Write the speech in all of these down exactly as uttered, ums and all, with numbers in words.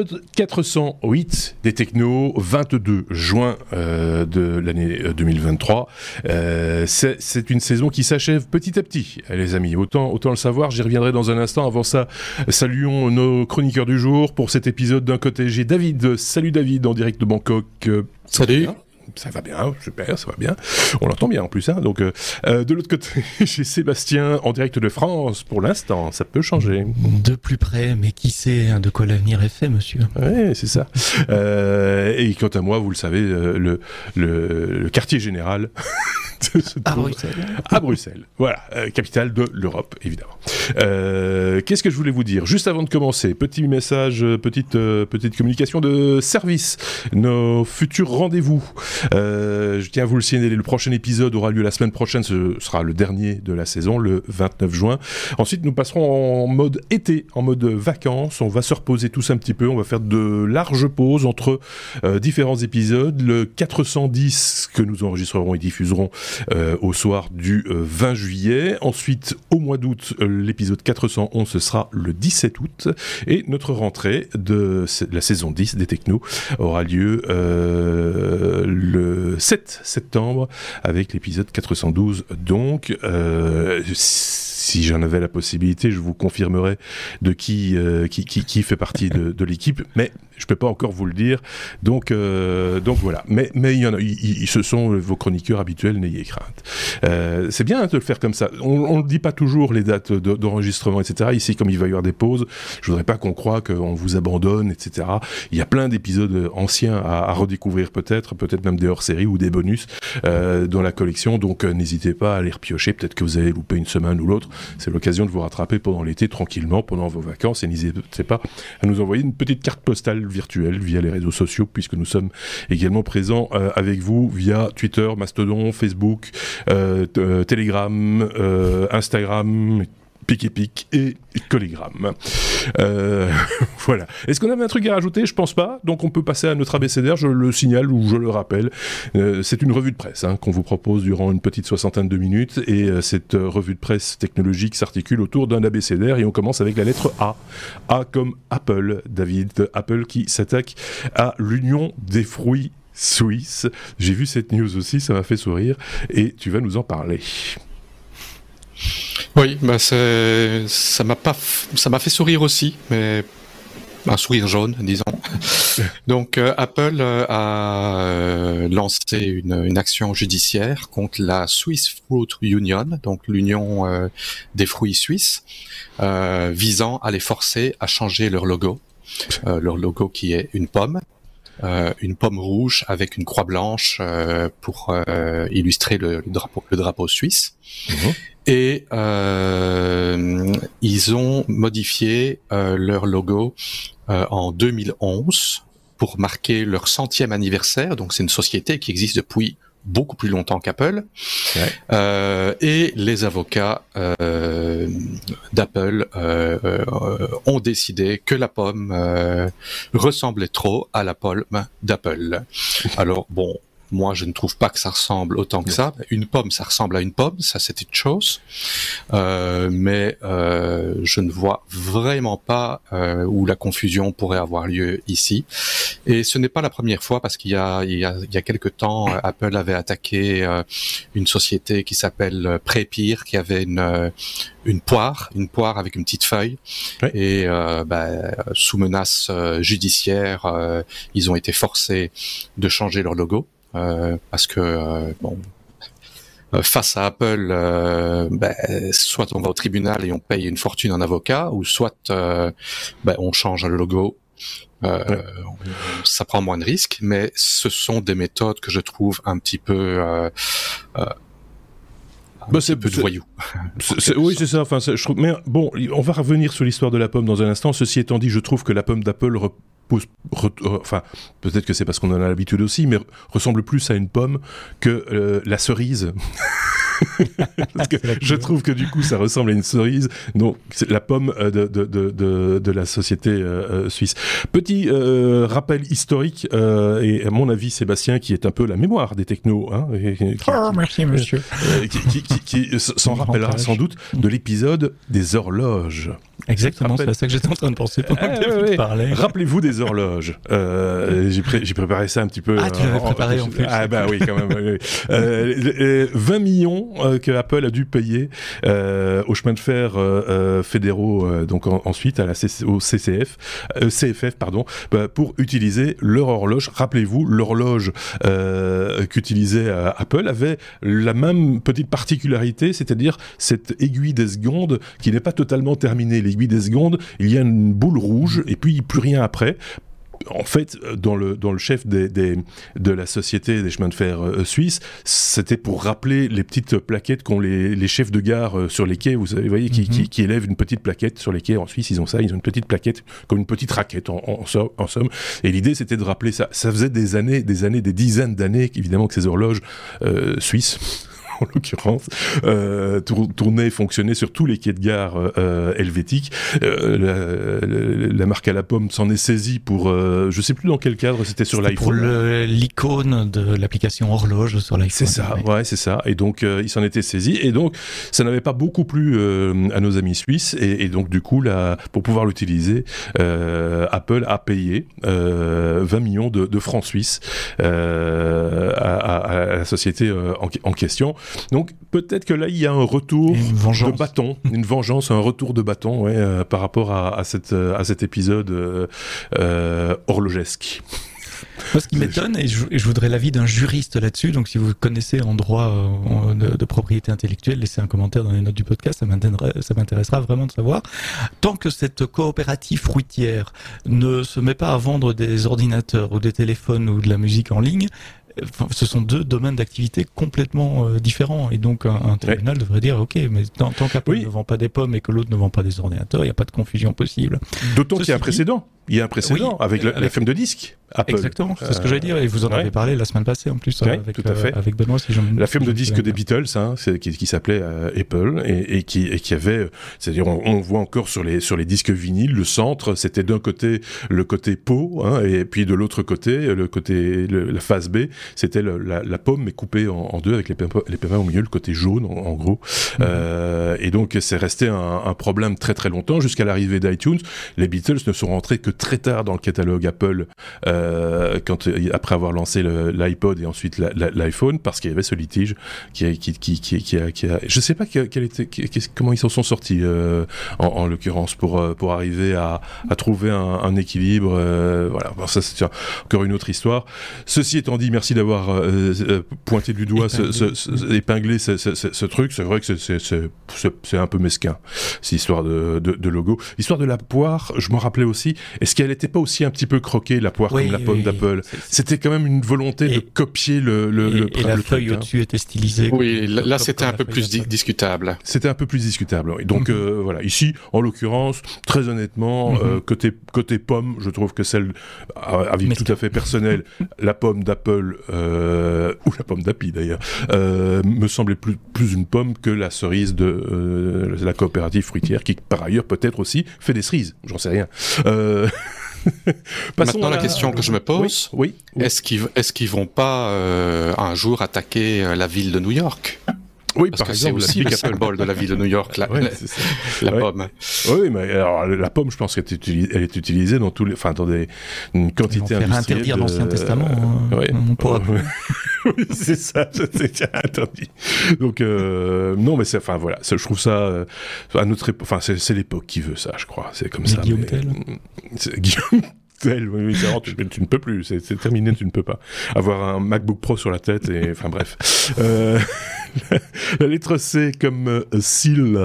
Épisode quatre cent huit des Technos, vingt-deux juin euh, de l'année deux mille vingt-trois. Euh, c'est, c'est une saison qui s'achève petit à petit, les amis. Autant, autant le savoir, j'y reviendrai dans un instant. Avant ça, saluons nos chroniqueurs du jour. Pour cet épisode, d'un côté, j'ai David. Salut David, en direct de Bangkok. Salut. Ça va bien, super, ça va bien. On l'entend bien en plus. Hein, donc, euh, de l'autre côté, j'ai Sébastien en direct de France. Pour l'instant, ça peut changer. De plus près, mais qui sait de quoi l'avenir est fait, monsieur. Oui, c'est ça. euh, et quant à moi, vous le savez, le, le, le quartier général se à trouve Bruxelles. À Bruxelles. Voilà, euh, capitale de l'Europe, évidemment. Euh, qu'est-ce que je voulais vous dire ? Juste avant de commencer, petit message, petite, euh, petite communication de service. Nos futurs rendez-vous. Euh, je tiens à vous le signaler, le prochain épisode aura lieu la semaine prochaine, ce sera le dernier de la saison, le vingt-neuf juin. Ensuite, nous passerons en mode été, en mode vacances. On va se reposer tous un petit peu, on va faire de larges pauses entre euh, différents épisodes. Le quatre cent dix que nous enregistrerons et diffuserons euh, au soir du euh, vingt juillet. Ensuite, au mois d'août, euh, l'épisode quatre cent onze, ce sera le dix-sept août. Et notre rentrée de la saison dix des Technos aura lieu euh, le sept septembre avec l'épisode quatre cent douze. Donc, euh, si j'en avais la possibilité, je vous confirmerais de qui, euh, qui, qui, qui fait partie de, de l'équipe, mais je peux pas encore vous le dire. Donc, euh, donc voilà. Mais, mais il y en a, il, il, ce sont vos chroniqueurs habituels, n'ayez crainte. Euh, c'est bien hein, de le faire comme ça. On ne dit pas toujours les dates de, d'enregistrement, et cetera. Ici, comme il va y avoir des pauses, je voudrais pas qu'on croie qu'on vous abandonne, et cetera. Il y a plein d'épisodes anciens à, à redécouvrir peut-être, peut-être même des hors-séries ou des bonus euh, dans la collection. Donc, euh, n'hésitez pas à les repiocher. Peut-être que vous avez loupé une semaine ou l'autre. C'est l'occasion de vous rattraper pendant l'été, tranquillement, pendant vos vacances. Et n'hésitez pas à nous envoyer une petite carte postale virtuelle via les réseaux sociaux, puisque nous sommes également présents euh, avec vous via Twitter, Mastodon, Facebook, euh, t- euh, Telegram, euh, Instagram, Pic et Pic et Collegram. Euh, voilà. Est-ce qu'on avait un truc à rajouter ? Je pense pas. Donc on peut passer à notre abécédaire. Je le signale ou je le rappelle. Euh, c'est une revue de presse hein, qu'on vous propose durant une petite soixantaine de minutes. Et euh, cette euh, revue de presse technologique s'articule autour d'un abécédaire. Et on commence avec la lettre A. A comme Apple, David. Apple qui s'attaque à l'Union des fruits suisses. J'ai vu cette news aussi, ça m'a fait sourire. Et tu vas nous en parler. Oui, bah c'est, ça m'a pas, ça m'a fait sourire aussi, mais un sourire jaune, disons. Donc euh, Apple euh, a euh, lancé une, une action judiciaire contre la Swiss Fruit Union, donc l'union euh, des fruits suisses, euh, visant à les forcer à changer leur logo, euh, leur logo qui est une pomme. Euh, une pomme rouge avec une croix blanche euh, pour euh, illustrer le, le drapeau, le drapeau suisse. Mmh. Et euh, ils ont modifié euh, leur logo euh, en deux mille onze pour marquer leur centième anniversaire. Donc c'est une société qui existe depuis beaucoup plus longtemps qu'Apple. Ouais. Euh, et les avocats euh, d'Apple euh, euh, ont décidé que la pomme euh, ressemblait trop à la pomme d'Apple. Alors bon, moi je ne trouve pas que ça ressemble autant que ça. Une pomme, ça ressemble à une pomme, ça c'est une chose. Euh, mais euh, je ne vois vraiment pas euh, où la confusion pourrait avoir lieu ici. Et ce n'est pas la première fois parce qu'il y a il y a il y a quelque temps, Apple avait attaqué euh, une société qui s'appelle Prépire, qui avait une euh, une poire, une poire avec une petite feuille. Oui. Et euh, bah, sous menace euh, judiciaire, euh, ils ont été forcés de changer leur logo euh, parce que euh, bon. Face à Apple, euh, ben, soit on va au tribunal et on paye une fortune en avocat, ou soit euh, ben, on change le logo. Euh, ouais. Ça prend moins de risques, mais ce sont des méthodes que je trouve un petit peu, euh, euh, un bah, petit c'est, peu de voyous. C'est, c'est, oui, c'est ça. Enfin, c'est, je trouve. Mais bon, on va revenir sur l'histoire de la pomme dans un instant. Ceci étant dit, je trouve que la pomme d'Apple repose, re, re, enfin, peut-être que c'est parce qu'on en a l'habitude aussi, mais ressemble plus à une pomme que euh, la cerise. Parce que je trouve que du coup ça ressemble à une cerise, donc c'est la pomme de, de, de, de, de la société euh, suisse. Petit euh, rappel historique, euh, et à mon avis Sébastien qui est un peu la mémoire des technos, hein, et, qui, oh merci monsieur, euh, qui, qui, qui, qui s'en rappellera sans doute de l'épisode des horloges. Exactement, Rappel... c'est à ça que j'étais en train de penser pendant ah, que ouais, tu ouais. parlais. Rappelez-vous des horloges. Euh, j'ai, pré- j'ai préparé ça un petit peu. Ah, tu l'avais euh, préparé en, en plus. Ah bah oui, quand même. oui, oui. Euh, vingt millions euh, que Apple a dû payer euh, aux chemins de fer euh, euh, fédéraux, euh, donc en, ensuite à la C C, au C C F, euh, C F F pardon, bah, pour utiliser leur horloge. Rappelez-vous, l'horloge euh, qu'utilisait euh, Apple avait la même petite particularité, c'est-à-dire cette aiguille des secondes qui n'est pas totalement terminée. L'aiguille des secondes, il y a une boule rouge et puis plus rien après. En fait, dans le, dans le chef des, des, de la société des chemins de fer euh, suisses, c'était pour rappeler les petites plaquettes qu'ont les, les chefs de gare euh, sur les quais, vous savez, vous voyez, qui, mm-hmm. qui, qui élèvent une petite plaquette sur les quais. En Suisse, ils ont ça, ils ont une petite plaquette, comme une petite raquette, en, en, en, en somme. Et l'idée, c'était de rappeler ça. Ça faisait des années, des années, des dizaines d'années, évidemment, que ces horloges euh, suisses, en l'occurrence, euh, tour, tournait et fonctionnait sur tous les quais de gare euh, helvétiques. Euh, la, la, la marque à la pomme s'en est saisie pour, euh, je sais plus dans quel cadre, c'était sur c'était l'iPhone. Pour le, l'icône de l'application horloge sur l'iPhone. C'est ça, ouais, ouais c'est ça. Et donc, euh, il s'en était saisi. Et donc, ça n'avait pas beaucoup plu euh, à nos amis suisses. Et, et donc, du coup, là, pour pouvoir l'utiliser, euh, Apple a payé euh, vingt millions de, de francs suisses euh, à, à, à la société euh, en, en question. Donc peut-être que là il y a un retour de bâton, une vengeance, un retour de bâton, ouais, euh, par rapport à, à, cette, à cet épisode euh, euh, horlogesque. Moi, ce qui m'étonne, et je, et je voudrais l'avis d'un juriste là-dessus, donc si vous connaissez en droit euh, de, de propriété intellectuelle, laissez un commentaire dans les notes du podcast, ça m'intéressera, ça m'intéressera vraiment de savoir. Tant que cette coopérative fruitière ne se met pas à vendre des ordinateurs ou des téléphones ou de la musique en ligne, ce sont deux domaines d'activité complètement euh, différents, et donc un, un tribunal ouais. devrait dire ok, mais tant, tant qu'Apple oui. ne vend pas des pommes et que l'autre ne vend pas des ordinateurs, il n'y a pas de confusion possible. D'autant Ceci qu'il y a un précédent. Il y a un précédent oui, avec, le, avec la F M de disque. Apple. Exactement, c'est euh, ce que j'allais dire, et vous en ouais. avez parlé la semaine passée en plus ouais, avec, tout à fait. Euh, avec Benoît. Si je me... La F M de disque des Beatles, hein, c'est, qui, qui s'appelait euh, Apple, et, et, qui, et qui avait, c'est-à-dire on, on voit encore sur les, sur les disques vinyles, le centre, c'était d'un côté le côté pot, hein, et puis de l'autre côté, le côté, le, la face B, c'était le, la, la pomme, mais coupée en, en deux avec les pépins, les pépins au milieu, le côté jaune, en, en gros. Mm-hmm. Euh, et donc, c'est resté un, un problème très très longtemps, jusqu'à l'arrivée d'iTunes. Les Beatles ne sont rentrés que très tard dans le catalogue Apple, euh, quand, après avoir lancé le, l'iPod et ensuite la, la, l'iPhone, parce qu'il y avait ce litige qui a, qui, qui, qui, qui a, qui a je sais pas quel était, qui, comment ils s'en sont sortis, euh, en, en l'occurrence, pour, pour arriver à, à trouver un, un équilibre, euh, voilà. Bon, ça, c'est encore une autre histoire. Ceci étant dit, merci d'avoir, euh, pointé du doigt, épinglé, ce, ce, ce, épinglé ce, ce, ce, ce truc. C'est vrai que c'est, c'est, c'est, c'est, c'est un peu mesquin, cette histoire de, de, de logo. L'histoire de la poire, je m'en rappelais aussi. Est-ce qu'elle n'était pas aussi un petit peu croquée, la poire, oui, comme la pomme oui, d'Apple? C'est, c'est... C'était quand même une volonté et, de copier le, le, et, le, et la le feuille truc, au-dessus hein. était stylisée. Oui, là, là c'était un peu plus di- discutable. C'était un peu plus discutable. Oui. Donc, mm-hmm. euh, voilà. Ici, en l'occurrence, très honnêtement, mm-hmm. euh, côté, côté pomme, je trouve que celle, à avis tout à fait personnel, la pomme d'Apple, euh, ou la pomme d'Api d'ailleurs, euh, me semblait plus, plus une pomme que la cerise de euh, la coopérative fruitière, qui par ailleurs peut-être aussi fait des cerises, j'en sais rien. Euh... Maintenant, la question que je me pose, oui, oui, oui. est-ce qu'ils est-ce qu'ils vont pas euh, un jour attaquer la ville de New York? Oui, parce par que exemple, c'est aussi le symbole de la ville de New York, la, ouais, la, la ouais. pomme. Oui, mais alors la pomme, je pense qu'elle est utilisée, elle est utilisée dans tous les, enfin dans des une quantité industrielle. On faire interdire de... l'Ancien Testament. Hein, ouais. On pourra. Oui, c'est ça, c'est interdit. Donc euh, non, mais c'est, enfin voilà, c'est, je trouve ça euh, à notre époque, enfin c'est, c'est l'époque qui veut ça, je crois, c'est comme mais ça. Guillaume mais... Tell. C'est Guillaume. Oui, oui, tu, tu ne peux plus, c'est, c'est terminé, tu ne peux pas avoir un MacBook Pro sur la tête, et enfin bref. Euh, la, la lettre C comme euh, seal,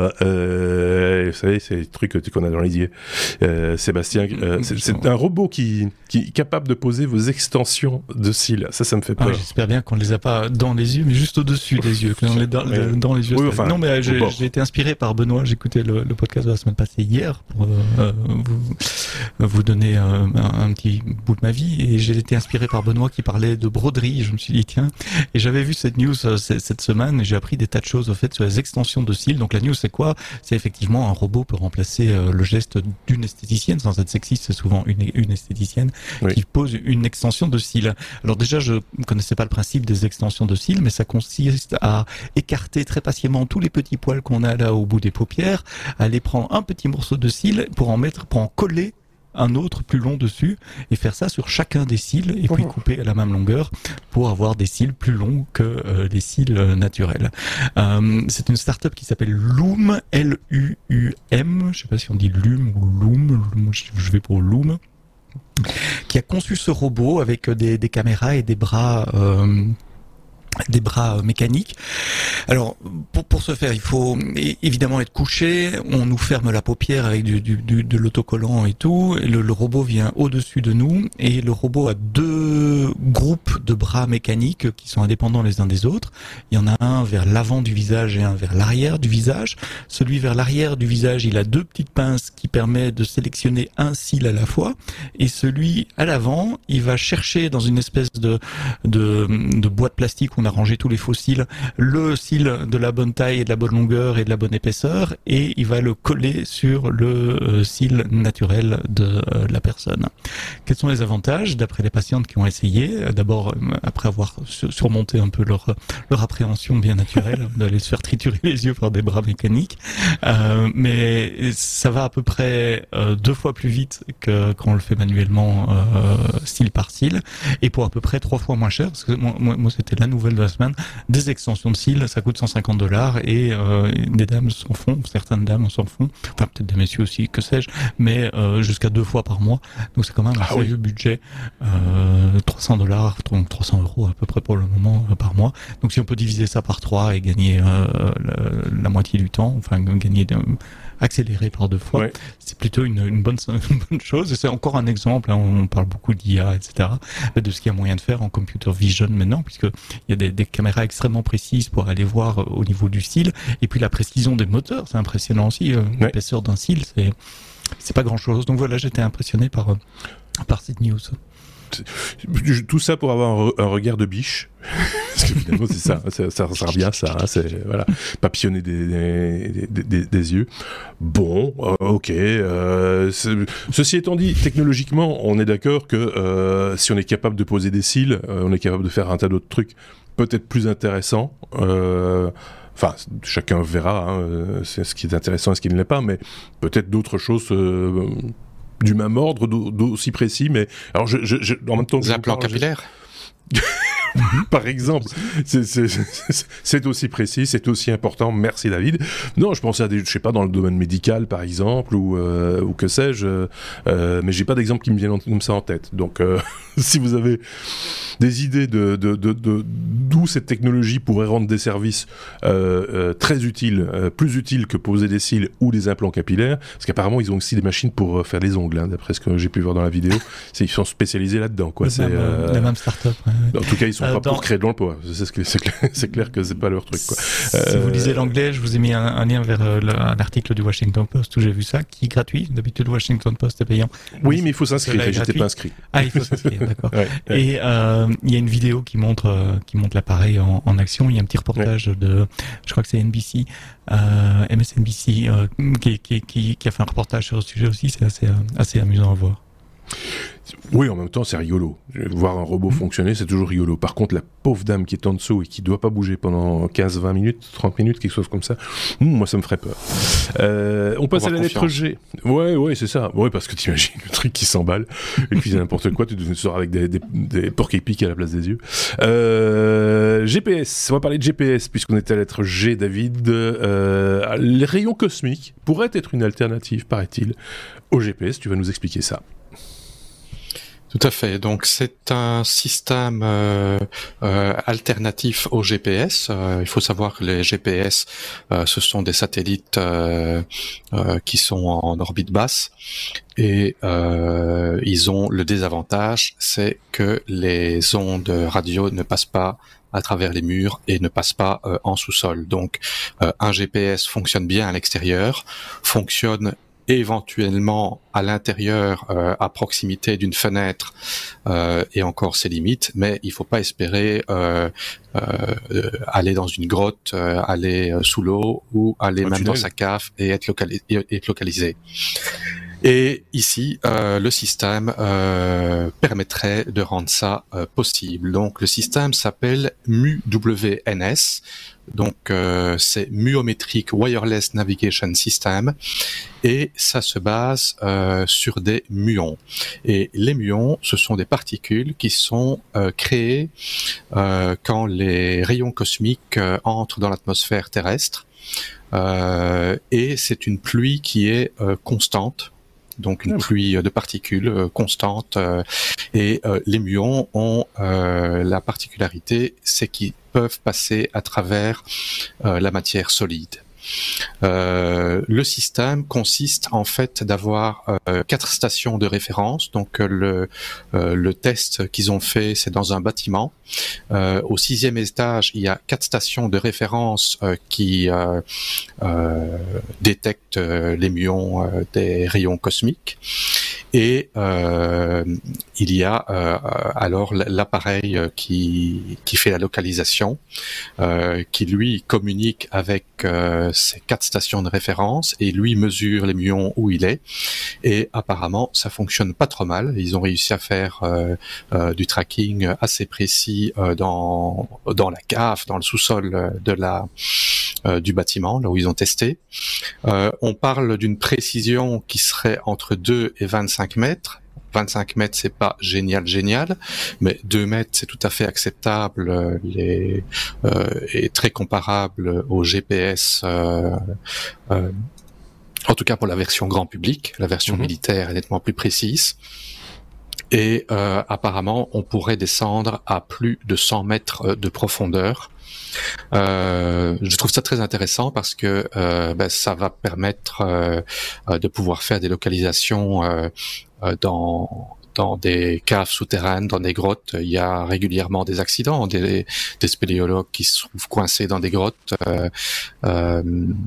euh, vous savez, c'est les trucs qu'on a dans les yeux. Euh, Sébastien, euh, c'est, c'est un robot qui, qui est capable de poser vos extensions de cils. Ça, ça me fait peur. Ah, j'espère bien qu'on ne les a pas dans les yeux, mais juste au-dessus des yeux, qu'on les dans, ouais. dans les yeux. Oui, enfin, non, mais j'ai, j'ai été inspiré par Benoît. J'écoutais le, le podcast de la semaine passée hier pour euh, vous, vous donner euh, un, un petit bout de ma vie et j'ai été inspiré par Benoît qui parlait de broderie. Je me suis dit tiens, et j'avais vu cette news euh, cette semaine et j'ai appris des tas de choses au fait sur les extensions de cils. Donc la news c'est quoi? C'est effectivement un robot peut remplacer euh, le geste d'une esthéticienne, sans être sexiste, c'est souvent une, une esthéticienne oui. qui pose une extension de cils. Alors déjà je ne connaissais pas le principe des extensions de cils, mais ça consiste à écarter très patiemment tous les petits poils qu'on a là au bout des paupières, aller prendre un petit morceau de cils pour en mettre, pour en coller un autre plus long dessus et faire ça sur chacun des cils et puis couper à la même longueur pour avoir des cils plus longs que euh, les cils naturels. Euh, c'est une start-up qui s'appelle Loom, L U U M, je sais pas si on dit Lume ou Loom, je vais pour Loom, qui a conçu ce robot avec des, des caméras et des bras euh, des bras mécaniques. Alors, pour, pour ce faire, il faut évidemment être couché. On nous ferme la paupière avec du, du, du, de l'autocollant et tout. Et le, le robot vient au-dessus de nous et le robot a deux groupes de bras mécaniques qui sont indépendants les uns des autres. Il y en a un vers l'avant du visage et un vers l'arrière du visage. Celui vers l'arrière du visage, il a deux petites pinces qui permettent de sélectionner un cil à la fois. Et celui à l'avant, il va chercher dans une espèce de, de, de boîte plastique où on a rangé tous les faux cils, le cil de la bonne taille et de la bonne longueur et de la bonne épaisseur, et il va le coller sur le euh, cil naturel de euh, la personne. Quels sont les avantages d'après les patientes qui ont essayé? D'abord, après avoir surmonté un peu leur leur appréhension bien naturelle d'aller se faire triturer les yeux par des bras mécaniques, euh, mais ça va à peu près euh, deux fois plus vite que quand on le fait manuellement, euh, cil par cil, et pour à peu près trois fois moins cher, parce que moi, moi, moi c'était la nouvelle de la semaine, des extensions de cils, ça coûte cent cinquante dollars et euh, des dames s'en font, certaines dames s'en font, enfin peut-être des messieurs aussi, que sais-je, mais euh, jusqu'à deux fois par mois, donc c'est quand même un ah sérieux oui. budget, euh, trois cents dollars, donc trois cents euros à peu près pour le moment euh, par mois, donc si on peut diviser ça par trois et gagner euh, la, la moitié du temps, enfin gagner de, accéléré par deux fois, ouais. c'est plutôt une, une, bonne, une bonne chose. Et c'est encore un exemple, hein, on parle beaucoup d'I A, et cetera, de ce qu'il y a moyen de faire en computer vision maintenant, puisqu'il y a des, des caméras extrêmement précises pour aller voir au niveau du cil, et puis la précision des moteurs, c'est impressionnant aussi, euh, ouais. l'épaisseur d'un cil, c'est, c'est pas grand-chose. Donc voilà, j'étais impressionné par, par cette news. Tout ça pour avoir un, re- un regard de biche. Parce que finalement, c'est ça, ça, ça, ça revient à ça, hein, c'est, voilà, papillonner des, des, des, des, des yeux. Bon, euh, ok. Euh, ceci étant dit, technologiquement, on est d'accord que euh, si on est capable de poser des cils, euh, on est capable de faire un tas d'autres trucs peut-être plus intéressants. Euh, Enfin, chacun verra, hein, c'est ce qui est intéressant et ce qui ne l'est pas, mais peut-être d'autres choses euh, du même ordre, d'aussi précis, mais alors je, je, je en même temps que les implants capillaires. Je... Par exemple, c'est, c'est, c'est, c'est aussi précis, c'est aussi important. Merci David. Non, je pensais à des, je sais pas, dans le domaine médical par exemple, ou euh, ou que sais-je, euh, mais j'ai pas d'exemple qui me viennent comme ça en tête. Donc, euh, si vous avez des idées de, de, de, de d'où cette technologie pourrait rendre des services euh, euh, très utiles, euh, plus utiles que poser des cils ou des implants capillaires, parce qu'apparemment ils ont aussi des machines pour faire les ongles, hein, d'après ce que j'ai pu voir dans la vidéo. C'est, ils sont spécialisés là-dedans, quoi. Le c'est même, euh, la même start-up. Ouais. En tout cas, ils sont euh, pas dans... pour créer de l'emploi. C'est, ce que, c'est, clair, c'est clair que c'est pas leur truc, quoi. Si euh... vous lisez l'anglais, je vous ai mis un, un lien vers euh, un article du Washington Post où j'ai vu ça, qui est gratuit. D'habitude, le Washington Post est payant. Oui, mais, mais il faut s'inscrire. Et j'étais pas inscrit. Ah, il faut s'inscrire, d'accord. ouais, ouais. Et euh, il y a une vidéo qui montre euh, qui montre l'appareil en, en action. Il y a un petit reportage ouais. de, je crois que c'est N B C, euh, M S N B C, euh, qui, qui, qui, qui a fait un reportage sur le sujet aussi. C'est assez, euh, assez amusant à voir. Oui, en même temps, c'est rigolo. Voir un robot mmh. fonctionner, c'est toujours rigolo. Par contre, la pauvre dame qui est en dessous et qui doit pas bouger pendant quinze vingt minutes, trente minutes, quelque chose comme ça, mmh, moi, ça me ferait peur. Euh, on passe à la lettre G. Ouais, ouais, c'est ça. Ouais, parce que t'imagines le truc qui s'emballe et puis c'est n'importe quoi, tu te sors avec des, des, des porc-épics à la place des yeux. Euh, G P S. On va parler de G P S puisqu'on est à la lettre G, David. Euh, les rayons cosmiques pourraient être une alternative, paraît-il, au G P S. Tu vas nous expliquer ça. Tout à fait. Donc c'est un système euh, euh, alternatif au G P S. Euh, il faut savoir que les G P S, euh, ce sont des satellites euh, euh, qui sont en orbite basse et euh, ils ont le désavantage, c'est que les ondes radio ne passent pas à travers les murs et ne passent pas euh, en sous-sol. Donc euh, un G P S fonctionne bien à l'extérieur, fonctionne éventuellement à l'intérieur, euh, à proximité d'une fenêtre, euh, et encore ses limites, mais il faut pas espérer euh, euh, aller dans une grotte, euh, aller sous l'eau ou aller Un même tunnel. dans sa cave et être, locali- et être localisé. Et ici, euh, le système euh, permettrait de rendre ça euh, possible. Donc, le système s'appelle M U W N S. Donc, euh, c'est Muometric Wireless Navigation System. Et ça se base euh, sur des muons. Et les muons, ce sont des particules qui sont euh, créées euh, quand les rayons cosmiques euh, entrent dans l'atmosphère terrestre. Euh, et c'est une pluie qui est euh, constante. Donc une pluie de particules euh, constante, euh, et euh, les muons ont euh, la particularité, c'est qu'ils peuvent passer à travers euh, la matière solide. Euh, le système consiste en fait d'avoir euh, quatre stations de référence. Donc euh, le, euh, le test qu'ils ont fait, c'est dans un bâtiment. Euh, au sixième étage, il y a quatre stations de référence euh, qui euh, euh, détectent euh, les muons euh, des rayons cosmiques. Et euh, il y a euh, alors l'appareil qui, qui fait la localisation, euh, qui lui communique avec euh, ces quatre stations de référence et lui mesure les muons où il est. Et apparemment, ça fonctionne pas trop mal. Ils ont réussi à faire euh, euh, du tracking assez précis euh, dans dans la cave, dans le sous-sol de la euh, du bâtiment, là où ils ont testé. Euh, on parle d'une précision qui serait entre deux et vingt-cinq mètres. vingt-cinq mètres, c'est pas génial, génial, mais deux mètres, c'est tout à fait acceptable, les, euh, et très comparable au G P S, euh, euh, en tout cas pour la version grand public. La version mmh. militaire est nettement plus précise. Et euh, apparemment, on pourrait descendre à plus de cent mètres de profondeur. Euh, je trouve ça très intéressant parce que euh, ben, ça va permettre euh, de pouvoir faire des localisations euh, dans dans des caves souterraines, dans des grottes. Il y a régulièrement des accidents, des, des spéléologues qui se trouvent coincés dans des grottes. Euh, euh,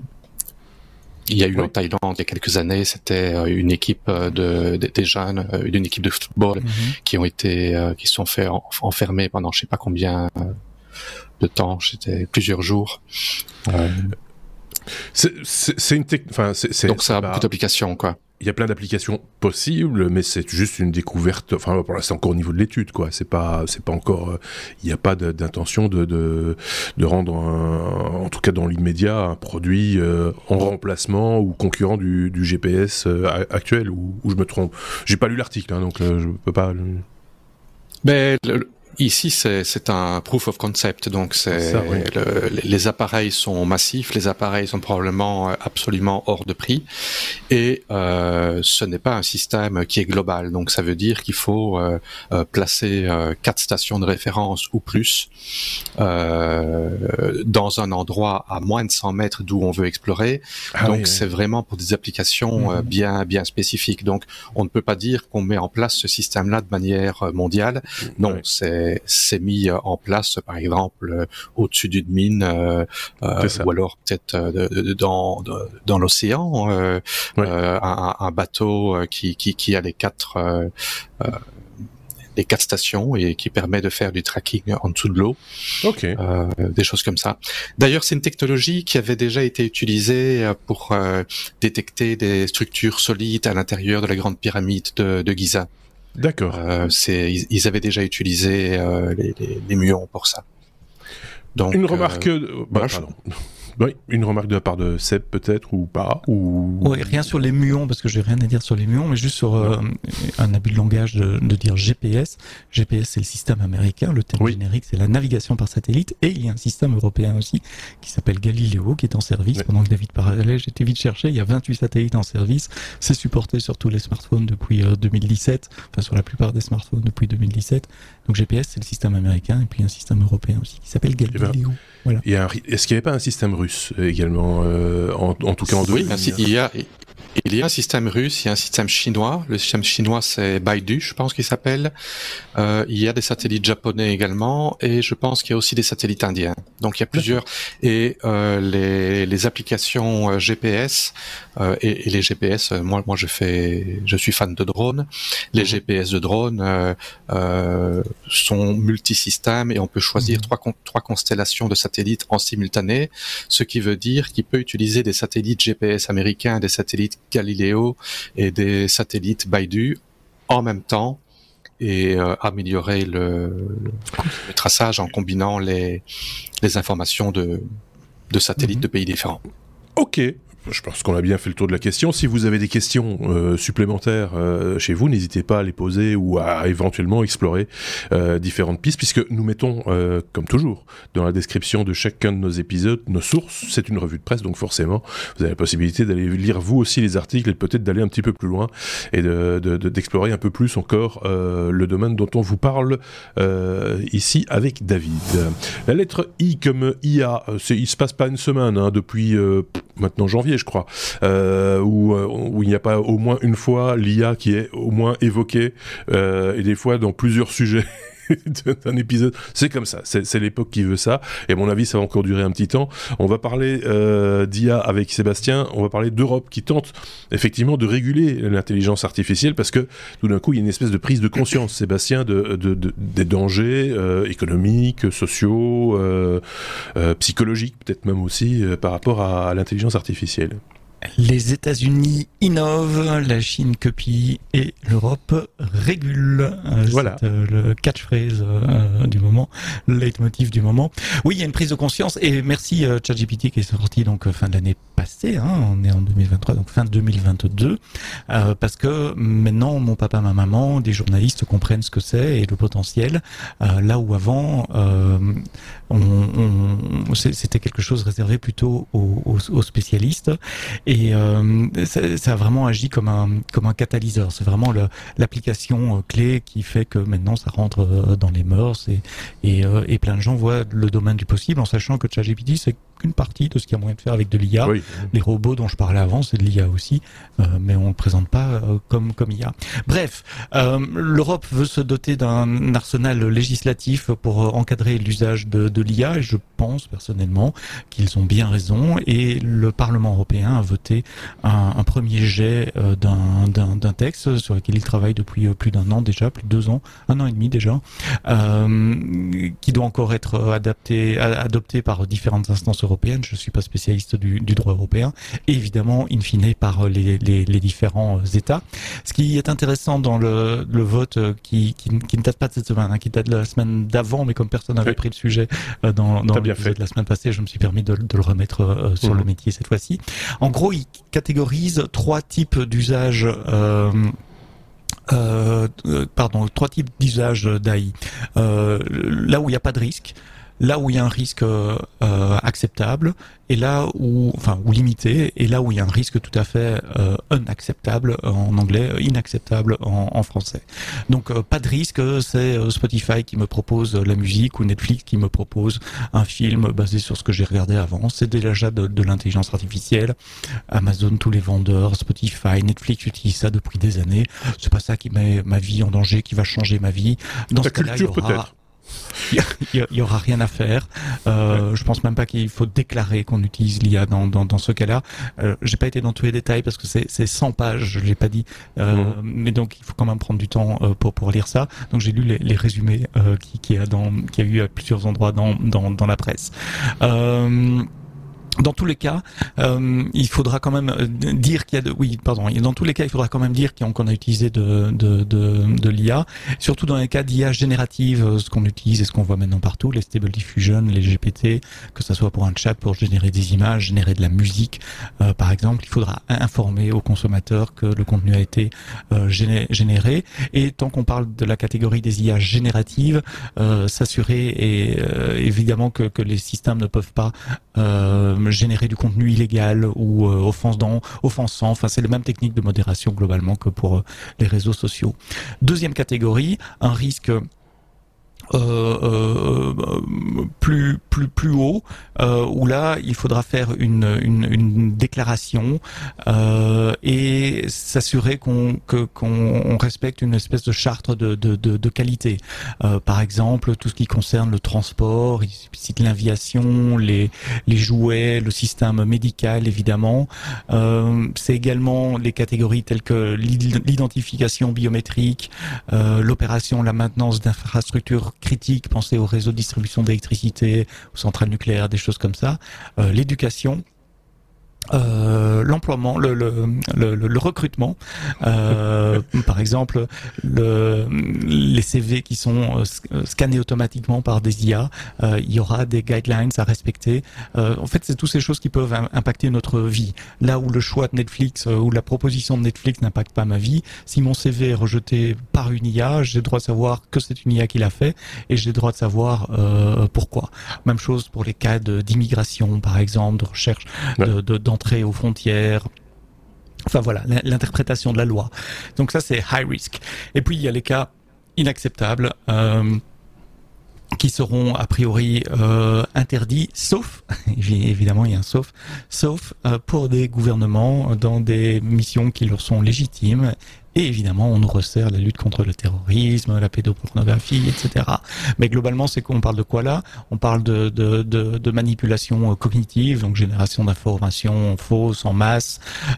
il y a eu oui. en Thaïlande il y a quelques années, c'était une équipe de, de des jeunes, une équipe de football mm-hmm. qui ont été, qui se sont fait enfermer pendant je sais pas combien de temps, c'était plusieurs jours. Euh... C'est, c'est, c'est une technique. Enfin, c'est, c'est, donc ça a bah, beaucoup d'applications, quoi. Il y a plein d'applications possibles, mais c'est juste une découverte. Enfin, pour l'instant, c'est encore au niveau de l'étude, quoi. C'est pas, c'est pas encore. Il n'y a pas de, d'intention de, de de rendre, un, en tout cas dans l'immédiat, un produit euh, en remplacement ou concurrent du, du G P S euh, actuel. Ou je me trompe. J'ai pas lu l'article, hein, donc euh, je peux pas. Mais le... Ici, c'est, c'est un proof of concept, donc c'est ça, oui. le, les appareils sont massifs, les appareils sont probablement absolument hors de prix, et euh, ce n'est pas un système qui est global. Donc ça veut dire qu'il faut euh, euh, placer euh, quatre stations de référence ou plus euh, dans un endroit à moins de cent mètres d'où on veut explorer. Ah, donc oui, c'est oui. vraiment pour des applications mmh. euh, bien bien spécifiques. Donc on ne peut pas dire qu'on met en place ce système-là de manière mondiale. Non, oui. c'est c'est mis en place, par exemple, euh, au-dessus d'une mine, euh, euh, ou alors peut-être euh, de, de, dans de, dans l'océan, euh, oui. euh, un, un bateau qui qui qui a les quatre euh, euh, les quatre stations et qui permet de faire du tracking en dessous de l'eau. Ok. Euh, des choses comme ça. D'ailleurs, c'est une technologie qui avait déjà été utilisée pour euh, détecter des structures solides à l'intérieur de la grande pyramide de, de Giza. D'accord. Euh, c'est, ils, ils avaient déjà utilisé euh, les, les, les muons pour ça. Donc, une remarque. Euh, bah, pardon. Oui, une remarque de la part de Seb peut-être ou pas ou... Oui, rien sur les muons parce que j'ai rien à dire sur les muons, mais juste sur euh, un abus de langage de, de dire G P S. G P S c'est le système américain, le terme oui. générique c'est la navigation par satellite, et il y a un système européen aussi qui s'appelle Galileo qui est en service oui. pendant que David parlait. J'ai été vite chercher, il y a vingt-huit satellites en service, c'est supporté sur tous les smartphones depuis euh, deux mille dix-sept, enfin sur la plupart des smartphones depuis deux mille dix-sept. Donc G P S c'est le système américain et puis un système européen aussi qui s'appelle Galileo. Ben, voilà. Il y a un, est-ce qu'il n'y avait pas un système russe également, euh, en, en tout cas en oui, il y a, Il y a un système russe, il y a un système chinois. Le système chinois, c'est Baidu, je pense qu'il s'appelle. Euh, il y a des satellites japonais également, et je pense qu'il y a aussi des satellites indiens. Donc il y a plusieurs. Et euh, les, les applications G P S euh, et, et les G P S, moi, moi, je fais, je suis fan de drones. Les G P S de drones euh, euh, sont multisystèmes et on peut choisir mmh. trois, trois constellations de satellites en simultané, ce qui veut dire qu'il peut utiliser des satellites G P S américains, des satellites Galileo et des satellites Baidu en même temps et euh, améliorer le, le traçage en combinant les, les informations de, de satellites mmh. de pays différents. Ok. Je pense qu'on a bien fait le tour de la question. Si vous avez des questions euh, supplémentaires euh, chez vous, n'hésitez pas à les poser ou à éventuellement explorer euh, différentes pistes, puisque nous mettons, euh, comme toujours, dans la description de chacun de nos épisodes, nos sources. C'est une revue de presse, donc forcément, vous avez la possibilité d'aller lire vous aussi les articles et peut-être d'aller un petit peu plus loin et de, de, de, d'explorer un peu plus encore euh, le domaine dont on vous parle euh, ici avec David. La lettre I comme I A, c'est, il se passe pas une semaine, hein, depuis euh, maintenant janvier, je crois, euh, où, où il n'y a pas au moins une fois l'I A qui est au moins évoquée, euh, et des fois dans plusieurs sujets d'un épisode. C'est comme ça, c'est, c'est l'époque qui veut ça, et à mon avis ça va encore durer un petit temps. On va parler euh, d'I A avec Sébastien, on va parler d'Europe qui tente effectivement de réguler l'intelligence artificielle, parce que tout d'un coup il y a une espèce de prise de conscience, Sébastien, de, de, de, des dangers euh, économiques, sociaux, euh, euh, psychologiques peut-être même aussi, euh, par rapport à, à l'intelligence artificielle. Les États-Unis innovent, la Chine copie et l'Europe régule. Voilà. C'est euh, le catchphrase euh, du moment, le leitmotiv du moment. Oui, il y a une prise de conscience, et merci euh, ChatGPT qui est sorti donc fin de l'année passée, hein, on est en deux mille vingt-trois, donc fin deux mille vingt-deux, euh, parce que maintenant mon papa, ma maman, des journalistes comprennent ce que c'est et le potentiel, euh, là où avant euh, on, on, c'était quelque chose réservé plutôt aux, aux, aux spécialistes. Et euh, ça, ça a vraiment agi comme un comme un catalyseur. C'est vraiment le, l'application euh, clé qui fait que maintenant ça rentre euh, dans les mœurs, et et, euh, et plein de gens voient le domaine du possible, en sachant que ChatGPT c'est qu'une partie de ce qu'il y a moyen de faire avec de l'I A. Oui. Les robots dont je parlais avant, c'est de l'I A aussi, euh, mais on le présente pas euh, comme comme I A. Bref, euh, l'Europe veut se doter d'un arsenal législatif pour euh, encadrer l'usage de, de l'I A, et je pense personnellement qu'ils ont bien raison. Et le Parlement européen a voté un, un premier jet euh, d'un, d'un, d'un texte sur lequel il travaille depuis euh, plus d'un an déjà, plus de deux ans, un an et demi déjà, euh, qui doit encore être adapté, adopté par différentes instances européennes. Je suis pas spécialiste du, du droit européen, et évidemment, in fine, par les, les, les différents États. Ce qui est intéressant dans le, le vote qui, qui, qui ne date pas de cette semaine, hein, qui date de la semaine d'avant, mais comme personne n'avait oui. pris le sujet euh, dans, dans l'épisode de la semaine passée, je me suis permis de, de le remettre euh, sur mmh. le métier cette fois-ci. En gros, il catégorise trois types d'usages, euh, euh, pardon, trois types d'usages d'A I. Euh, là où il n'y a pas de risque, là où il y a un risque euh, acceptable, et là où, enfin, ou limité, et là où il y a un risque tout à fait euh, unacceptable en anglais, inacceptable en, en français. Donc euh, pas de risque, c'est euh, Spotify qui me propose la musique, ou Netflix qui me propose un film basé sur ce que j'ai regardé avant. C'est déjà de, de l'intelligence artificielle. Amazon, tous les vendeurs, Spotify, Netflix utilisent ça depuis des années. C'est pas ça qui met ma vie en danger, qui va changer ma vie. Dans Ta ce cas-là, culture il y aura... peut-être. Il y aura rien à faire. Euh, ouais. Je pense même pas qu'il faut déclarer qu'on utilise l'I A dans dans, dans ce cas-là. Euh, j'ai pas été dans tous les détails parce que c'est c'est cent pages, je l'ai pas dit. Euh, mmh. Mais donc il faut quand même prendre du temps euh, pour pour lire ça. Donc j'ai lu les, les résumés euh, qui qui a dans qui a eu à plusieurs endroits dans dans dans la presse. Euh, Dans tous les cas, euh, il faudra quand même dire qu'il y a de, oui, pardon. Dans tous les cas, il faudra quand même dire qu'on, qu'on a utilisé de de de, de l'I A, surtout dans les cas d'I A générative, ce qu'on utilise et ce qu'on voit maintenant partout, les Stable Diffusion, les G P T, que ça soit pour un chat, pour générer des images, générer de la musique, euh, par exemple. Il faudra informer aux consommateurs que le contenu a été euh, géné- généré. Et tant qu'on parle de la catégorie des I A génératives, euh, s'assurer et euh, évidemment que que les systèmes ne peuvent pas euh, générer du contenu illégal ou euh, offensant, offensant. Enfin, c'est les mêmes techniques de modération globalement que pour euh, les réseaux sociaux. Deuxième catégorie, un risque Euh, euh, plus plus plus haut, euh, où là il faudra faire une une, une déclaration euh, et s'assurer qu'on que qu'on on respecte une espèce de charte de de de, de qualité. Euh, par exemple, tout ce qui concerne le transport, il cite l'aviation, les les jouets, le système médical évidemment. Euh, c'est également les catégories telles que l'identification biométrique, euh, l'opération, la maintenance d'infrastructures critiques, pensez aux réseaux de distribution d'électricité, aux centrales nucléaires, des choses comme ça, euh, l'éducation, Euh, l'emploiement, le, le, le, le recrutement, euh, par exemple le, les C V qui sont scannés automatiquement par des I A, euh, il y aura des guidelines à respecter. Euh, en fait, c'est toutes ces choses qui peuvent impacter notre vie. Là où le choix de Netflix, euh, où la proposition de Netflix n'impacte pas ma vie, si mon C V est rejeté par une I A, j'ai le droit de savoir que c'est une I A qui l'a fait et j'ai le droit de savoir euh, pourquoi. Même chose pour les cas de, d'immigration, par exemple, de recherche de, de, de d'entrée aux frontières. Enfin voilà, l'interprétation de la loi. Donc ça, c'est high risk. Et puis, il y a les cas inacceptables euh, qui seront a priori euh, interdits, sauf, évidemment il y a un sauf, sauf euh, pour des gouvernements dans des missions qui leur sont légitimes. Et évidemment, on nous resserre la lutte contre le terrorisme, la pédopornographie, et cetera. Mais globalement, c'est qu'on parle de quoi là ? On parle de, de, de, de manipulation cognitive, donc génération d'informations fausses en masse.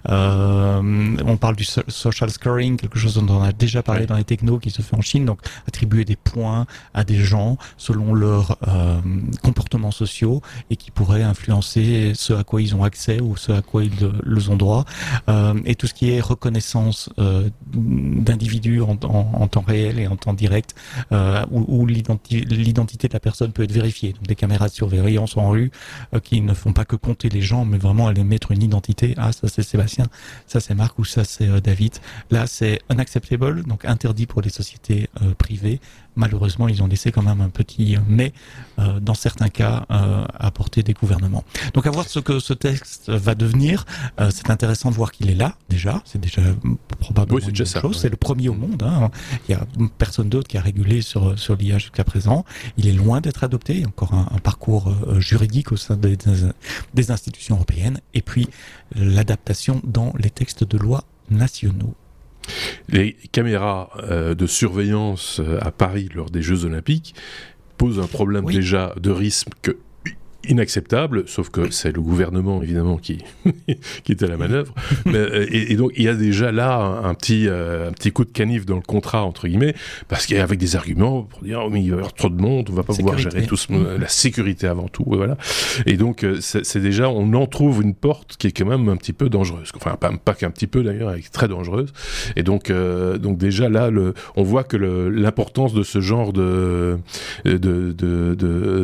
Euh, on parle du social scoring, quelque chose dont on a déjà parlé ouais. dans les technos, qui se fait en Chine. Donc, attribuer des points à des gens selon leurs euh, comportements sociaux et qui pourraient influencer ce à quoi ils ont accès ou ce à quoi ils, ils ont droit. Euh, et tout ce qui est reconnaissance euh, d'individus en, en, en temps réel et en temps direct, euh, où, où l'identi l'identité de la personne peut être vérifiée. Donc des caméras de surveillance en rue euh, qui ne font pas que compter les gens, mais vraiment aller mettre une identité. Ah, ça c'est Sébastien, ça c'est Marc ou ça c'est euh, David. Là c'est unacceptable, donc interdit pour les sociétés euh, privées. Malheureusement, ils ont laissé quand même un petit mais euh, dans certains cas euh, à portée des gouvernements. Donc à voir ce que ce texte va devenir. Euh, c'est intéressant de voir qu'il est là déjà. C'est déjà probablement oui, c'est une déjà chose. Ça, c'est ouais. le premier au monde. Hein. Il y a personne d'autre qui a régulé sur sur l'I A jusqu'à présent. Il est loin d'être adopté. Il y a encore un, un parcours euh, juridique au sein des, des institutions européennes. Et puis l'adaptation dans les textes de loi nationaux. Les caméras euh, de surveillance euh, à Paris lors des Jeux Olympiques posent un problème oui. déjà de risque inacceptable, sauf que c'est le gouvernement évidemment qui qui est à la manœuvre. Mais, et, et donc il y a déjà là un, un petit euh, un petit coup de canif dans le contrat entre guillemets, parce qu'il y a avec des arguments pour dire oh, mais il va y avoir trop de monde, on va pas sécurité. pouvoir gérer tout ce, mmh. la sécurité avant tout, et voilà. Et donc c'est, c'est déjà on en trouve une porte qui est quand même un petit peu dangereuse. Enfin pas pas qu'un petit peu d'ailleurs, elle est très dangereuse. Et donc euh, donc déjà là le on voit que le, l'importance de ce genre de de de de, de,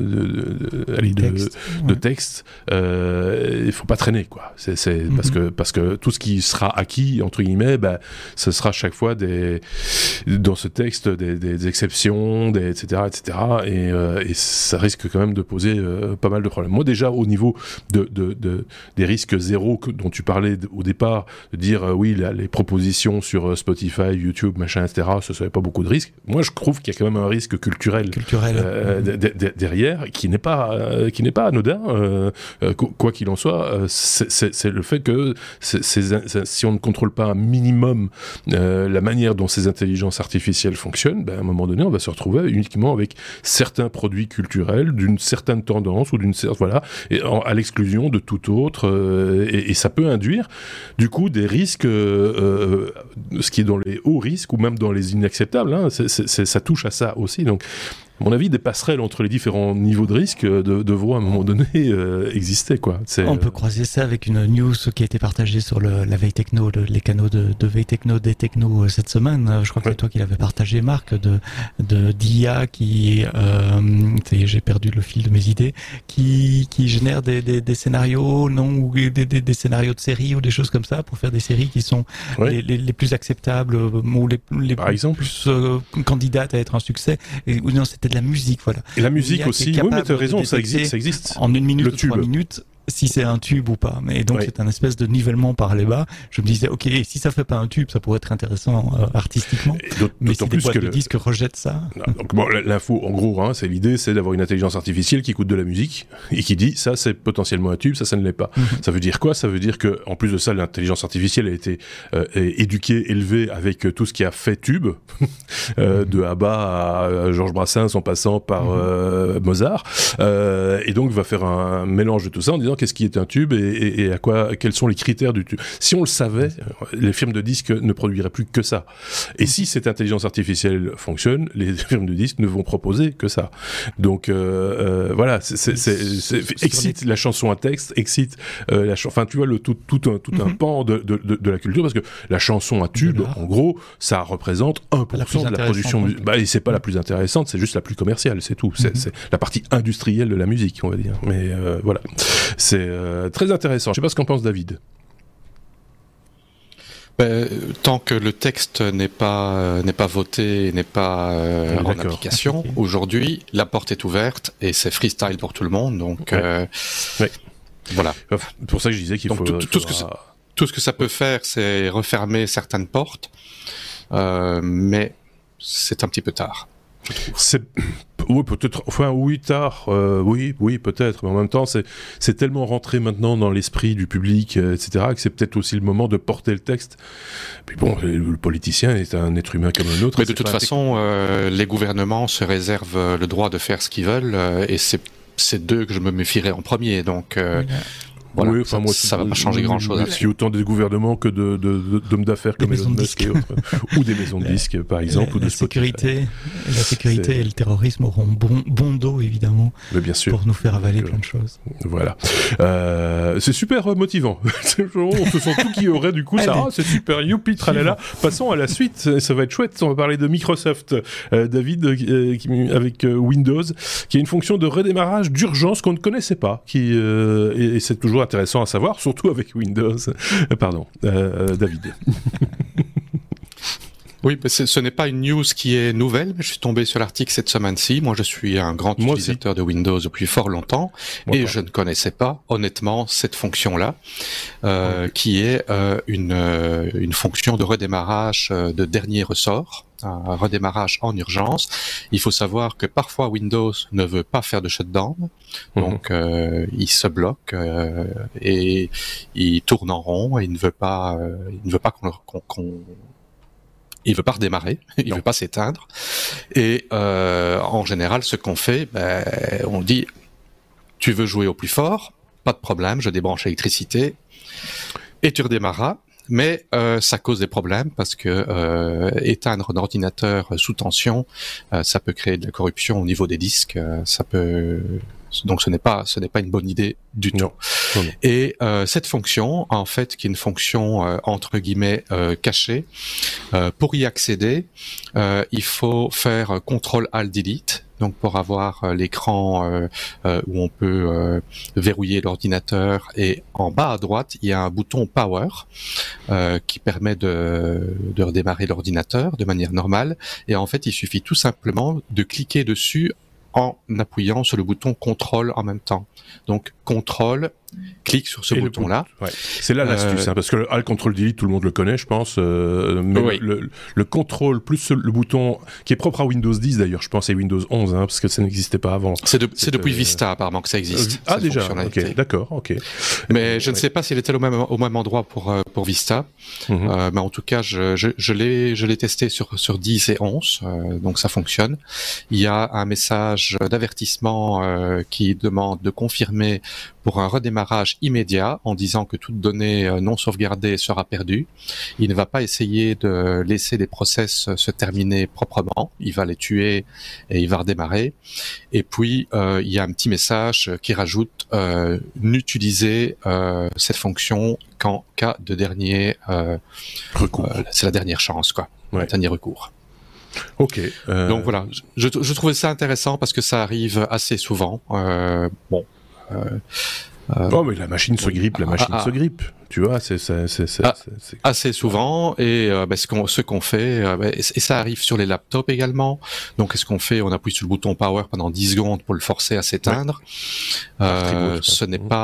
de, de, allez, de de texte, euh, il faut pas traîner quoi. C'est, c'est mm-hmm. parce que parce que tout ce qui sera acquis entre guillemets, ben ce sera chaque fois des dans ce texte des, des exceptions, des et cetera et cetera et, euh, et ça risque quand même de poser euh, pas mal de problèmes. Moi déjà au niveau de de, de des risques zéro que, dont tu parlais au départ, de dire euh, oui là, les propositions sur Spotify, YouTube, machin et cetera, ce serait pas beaucoup de risques. Moi je trouve qu'il y a quand même un risque culturel, culturel. Euh, mm-hmm. d- d- derrière qui n'est pas euh, qui n'est pas anodin, euh, euh, quoi qu'il en soit, euh, c'est, c'est, c'est le fait que c'est, c'est, si on ne contrôle pas un minimum euh, la manière dont ces intelligences artificielles fonctionnent, ben, à un moment donné, on va se retrouver uniquement avec certains produits culturels d'une certaine tendance ou d'une certaine voilà, et en, à l'exclusion de tout autre, euh, et, et ça peut induire du coup des risques, euh, euh, ce qui est dans les hauts risques ou même dans les inacceptables. Hein, c'est, c'est, c'est, ça touche à ça aussi. Donc à mon avis, des passerelles entre les différents niveaux de risque de, devront à un moment donné euh, exister, quoi. C'est, On peut croiser ça avec une news qui a été partagée sur le, la veille techno, le, les canaux de, de veille techno des technos cette semaine. Je crois que ouais. c'est toi qui l'avais partagé, Marc, de, de d'I A qui, euh, j'ai perdu le fil de mes idées, qui, qui génère des, des, des scénarios, non, ou des, des, des scénarios de séries ou des choses comme ça pour faire des séries qui sont ouais. les, les, les plus acceptables ou les, les Par plus, exemple. plus euh, candidates à être un succès. Et, ou non, c'était de la musique, voilà. Et la musique aussi, oui, mais tu as raison, ça existe, ça existe. En une minute ou trois minutes, si c'est un tube ou pas. Mais donc, oui. c'est un espèce de nivellement par les bas. Je me disais, ok, si ça fait pas un tube, ça pourrait être intéressant euh, artistiquement. Mais si des boîtes de le... disques rejettent ça. Non, donc bon, l'info, en gros, hein, c'est l'idée, c'est d'avoir une intelligence artificielle qui écoute de la musique et qui dit, ça, c'est potentiellement un tube, ça, ça ne l'est pas. Mm-hmm. Ça veut dire quoi? Ça veut dire que, en plus de ça, l'intelligence artificielle a été euh, éduquée, élevée avec tout ce qui a fait tube, euh, mm-hmm. de Abba à Georges Brassens en passant par mm-hmm. euh, Mozart, euh, et donc va faire un mélange de tout ça en disant qu'est-ce qui est un tube et, et, et à quoi, quels sont les critères du tube. Si on le savait, les firmes de disques ne produiraient plus que ça. Et si cette intelligence artificielle fonctionne, les firmes de disques ne vont proposer que ça. Donc euh, euh, voilà, c'est, c'est, c'est, c'est, excite la chanson à texte, excite euh, la chanson. Enfin, tu vois le tout, tout un tout mm-hmm. un pan de, de, de, de la culture, parce que la chanson à tube, en gros, ça représente un pour cent de la production. Bah, et c'est pas la plus intéressante, c'est juste la plus commerciale, c'est tout. C'est, mm-hmm. c'est la partie industrielle de la musique, on va dire. Mais euh, voilà, c'est euh, très intéressant. Je sais pas ce qu'en pense David. Ben, tant que le texte n'est pas euh, n'est pas voté, n'est pas euh, oui, en application, okay. aujourd'hui la porte est ouverte et c'est freestyle pour tout le monde. Donc ouais. Euh, ouais. voilà. C'est pour ça que je disais qu'il donc, faut tout, tout, tout, ce que ça, tout ce que ça peut faire, c'est refermer certaines portes, euh, mais c'est un petit peu tard. C'est oui peut-être enfin oui tard euh, oui oui peut-être mais en même temps c'est c'est tellement rentré maintenant dans l'esprit du public euh, etc que c'est peut-être aussi le moment de porter le texte. Puis bon le, le politicien est un être humain comme un autre. Mais de toute façon euh, les gouvernements se réservent le droit de faire ce qu'ils veulent euh, et c'est c'est d'eux que je me méfierais en premier donc. Euh, oui, Voilà, oui, enfin, ça, moi, ça va pas changer grand-chose. Il y a autant des gouvernements que de, de, de, d'hommes d'affaires comme Elon Musk et autres, ou des maisons de disques, par exemple, la, ou de la sécurité, la sécurité c'est... et le terrorisme auront bon, bon dos, évidemment, mais bien sûr. Pour nous faire avaler plein de choses. Voilà. Euh, c'est super motivant. On se sent tout qui aurait, du coup, ça, ah, c'est super, youpi, tralala. Passons à la suite, ça va être chouette. On va parler de Microsoft. Euh, David, euh, qui, avec euh, Windows, qui a une fonction de redémarrage d'urgence qu'on ne connaissait pas, qui, euh, et, et c'est toujours intéressant à savoir, surtout avec Windows. Pardon, euh, David. Oui, ce n'est pas une news qui est nouvelle, mais je suis tombé sur l'article cette semaine-ci. Moi, je suis un grand Moi utilisateur aussi. de Windows depuis fort longtemps, Moi et pas. je ne connaissais pas, honnêtement, cette fonction-là, euh, oui. qui est euh, une, euh, une fonction de redémarrage euh, de dernier ressort. Un redémarrage en urgence. Il faut savoir que parfois Windows ne veut pas faire de shutdown, mmh. donc euh, il se bloque euh, et il tourne en rond et il ne veut pas, euh, il ne veut pas qu'on, qu'on, qu'on il veut pas redémarrer, il non. veut pas s'éteindre. Et euh, en général, ce qu'on fait, ben, on dit tu veux jouer au plus fort, pas de problème, je débranche l'électricité et tu redémarreras. Mais euh, ça cause des problèmes parce que euh, éteindre un ordinateur sous tension, euh, ça peut créer de la corruption au niveau des disques. Euh, ça peut donc ce n'est pas ce n'est pas une bonne idée du non. tout. Non, non. Et euh, cette fonction, en fait, qui est une fonction euh, entre guillemets euh, cachée, euh, pour y accéder, euh, il faut faire contrôle alt delete. Donc pour avoir euh, l'écran euh, euh, où on peut euh, verrouiller l'ordinateur, et en bas à droite il y a un bouton Power euh, qui permet de, de redémarrer l'ordinateur de manière normale, et en fait il suffit tout simplement de cliquer dessus en appuyant sur le bouton contrôle en même temps. Donc contrôle, clique sur ce et bouton-là. Ouais. C'est là l'astuce, euh... hein, parce que le Alt Control Delete, tout le monde le connaît, je pense. Euh, mais oui. le, le, le contrôle plus le bouton qui est propre à Windows dix d'ailleurs, je pense, et Windows onze, hein, parce que ça n'existait pas avant. C'est, de, c'est depuis euh... Vista apparemment que ça existe. Euh, ah déjà, ok, d'accord, ok. Mais je ouais. ne sais pas s'il était au même au même endroit pour pour Vista. Mm-hmm. Euh, mais en tout cas, je, je, je l'ai je l'ai testé sur sur dix et onze, euh, donc ça fonctionne. Il y a un message d'avertissement euh, qui demande de confirmer pour un redémarrage immédiat en disant que toute donnée non sauvegardée sera perdue. Il ne va pas essayer de laisser les process se terminer proprement. Il va les tuer et il va redémarrer. Et puis, euh, il y a un petit message qui rajoute euh, n'utilisez euh, cette fonction qu'en cas de dernier euh, recours. Euh, c'est la dernière chance, quoi. Ouais. Le dernier recours. Ok. Euh... Donc voilà, je, je trouvais ça intéressant parce que ça arrive assez souvent. Euh, bon. Euh, euh, oh mais la machine se grippe, la machine ah, se grippe, tu vois, c'est, c'est, c'est, c'est, ah, c'est, c'est... assez souvent. Et euh, bah, ce qu'on ce qu'on fait, euh, bah, et, et ça arrive sur les laptops également. Donc qu'est-ce qu'on fait? On appuie sur le bouton power pendant dix secondes pour le forcer à s'éteindre. Ouais. Euh, ce n'est pas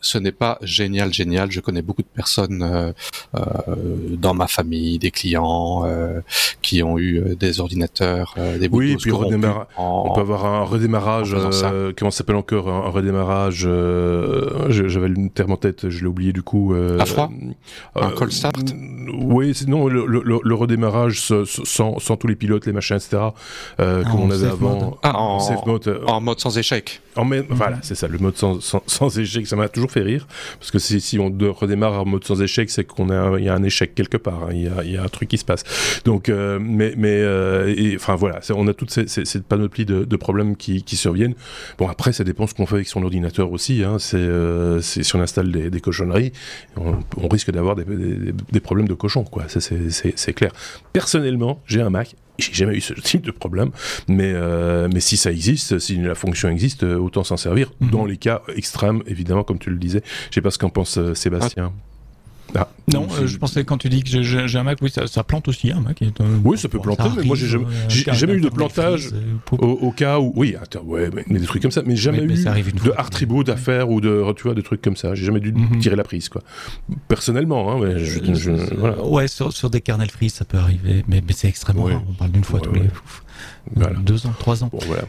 ce n'est pas génial, génial. Je connais beaucoup de personnes euh, euh, dans ma famille, des clients euh, qui ont eu des ordinateurs, euh, des oui, puis redémarra... en... on peut avoir un redémarrage. Euh, comment ça s'appelle encore un, un redémarrage euh, J'avais le terme en tête, je l'ai oublié du coup. Euh, à froid. Euh, un cold start. Oui, c'est, non, le, le, le redémarrage sans, sans tous les pilotes, les machins, et cetera. Euh, comme on avait avant. Mode. Ah, en, safe mode. Euh, en mode sans échec. En mais, mm-hmm. Voilà, c'est ça, le mode sans, sans, sans échec, ça m'a toujours fait rire. Parce que si, si on redémarre en mode sans échec, c'est qu'on a, il y a un échec quelque part. Il hein, y, y a un truc qui se passe. Donc, euh, mais, mais, euh, et, enfin voilà, on a toutes ces, ces, ces panoplies de, de problèmes qui, qui surviennent. Bon, après, ça dépend ce qu'on fait avec son ordinateur aussi. Hein. C'est, euh, c'est, si on installe des, des cochonneries, on, on risque d'avoir des, des, des problèmes de cochon, quoi. Ça, c'est, c'est, c'est clair. Personnellement, j'ai un Mac. J'ai jamais eu ce type de problème, mais, euh, mais si ça existe, si la fonction existe, autant s'en servir mmh. dans les cas extrêmes, évidemment, comme tu le disais. Je sais pas ce qu'en pense euh, Sébastien. Ah, non, euh, je pensais quand tu dis que j'ai, j'ai un Mac, oui, ça, ça plante aussi un Mac. Est, euh, oui, ça peut planter, mais moi j'ai jamais, j'ai jamais eu de plantage au, au cas où, oui, attends, ouais, mais, mais des trucs comme ça, mais jamais mais, eu mais de hard reboot à faire ou de, tu vois, des trucs comme ça. J'ai jamais dû mm-hmm. tirer la prise, quoi. Personnellement, hein, mais je, je, je, voilà. Ouais, sur, sur des kernels free, ça peut arriver, mais, mais c'est extrêmement ouais. rare. On parle d'une fois ouais, tous ouais. les voilà. deux ans, trois ans. Bon, voilà.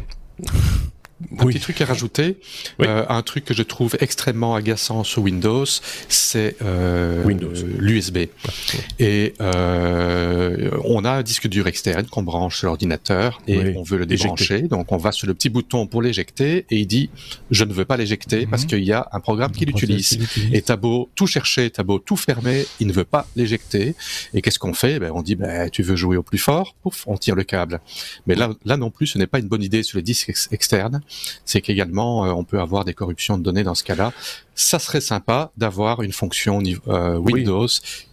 Un oui. petit truc à rajouter, oui. euh, un truc que je trouve extrêmement agaçant sur Windows, c'est euh, Windows. l'U S B. Ouais. Et euh, on a un disque dur externe qu'on branche sur l'ordinateur et oui. on veut le débrancher. Éjecter. Donc on va sur le petit bouton pour l'éjecter et il dit « je ne veux pas l'éjecter mm-hmm. parce qu'il y a un programme qui l'utilise ». Et t'as beau tout chercher, t'as beau tout fermer, il ne veut pas l'éjecter. Et qu'est-ce qu'on fait ? Ben, on dit ben, « tu veux jouer au plus fort ?» Pouf, on tire le câble. Mais là, là non plus, ce n'est pas une bonne idée sur les disques ex- externes. C'est qu'également, euh, on peut avoir des corruptions de données dans ce cas-là. Ça serait sympa d'avoir une fonction euh, Windows, oui.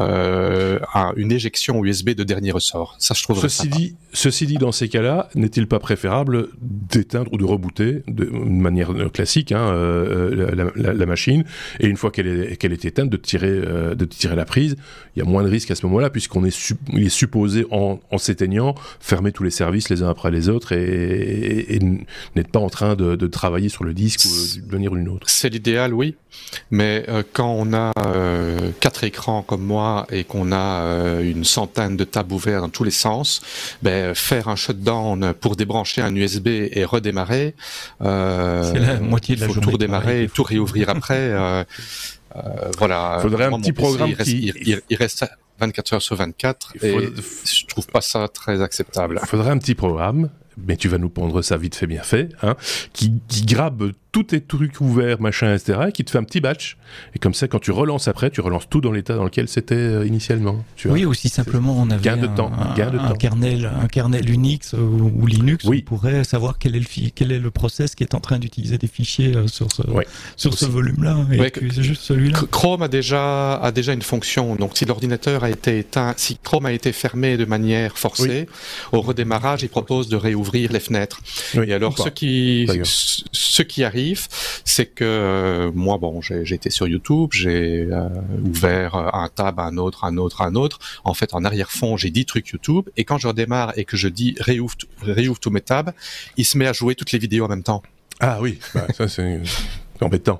euh, un, une éjection U S B de dernier ressort. Ça, je trouve ceci sympa. Dit, ceci dit, dans ces cas-là, n'est-il pas préférable d'éteindre ou de rebooter de, de manière classique hein, euh, la, la, la machine, et une fois qu'elle est, qu'elle est éteinte, de tirer, euh, de tirer la prise. Il y a moins de risques à ce moment-là, puisqu'on est, su, il est supposé, en, en s'éteignant, fermer tous les services les uns après les autres, et, et, et n'être pas en train de, de travailler sur le disque ou de venir une autre. C'est l'idéal, oui. Mais euh, quand on a euh, quatre écrans comme moi et qu'on a euh, une centaine de tabs ouverts dans tous les sens, ben, faire un shutdown pour débrancher un U S B et redémarrer, euh, c'est la moitié de la faut journée. Tout redémarrer et tout réouvrir après. Euh, euh, voilà. Il faudrait moi, un petit programme P C, il, reste, qui... il, il reste vingt-quatre heures sur vingt-quatre et faut... je trouve pas ça très acceptable. Il faudrait un petit programme, mais tu vas nous pondre ça vite fait bien fait, hein, qui, qui grabe tous tes trucs ouverts, machin, et cetera, et qui te fait un petit batch. Et comme ça, quand tu relances après, tu relances tout dans l'état dans lequel c'était euh, initialement. Tu vois. Oui, aussi simplement, on avait gain de un, temps, un, gain de un temps. kernel, un kernel Unix ou, ou Linux. Oui. On pourrait savoir quel est le fi- quel est le process qui est en train d'utiliser des fichiers euh, sur ce oui. sur aussi. ce volume-là. Et ouais, puis, c'est juste celui-là. Chrome a déjà a déjà une fonction. Donc, si l'ordinateur a été éteint, si Chrome a été fermé de manière forcée, oui. au redémarrage, il propose de réouvrir les fenêtres. Oui. Et alors, ce qui ce qui arrive, c'est que euh, moi, bon, j'ai, j'ai été sur YouTube, j'ai euh, ouvert un tab, un autre, un autre, un autre. En fait, en arrière-fond, j'ai dix trucs YouTube. Et quand je redémarre et que je dis réouvre, réouvre tous mes tabs, il se met à jouer toutes les vidéos en même temps. Ah oui, bah, ça c'est embêtant.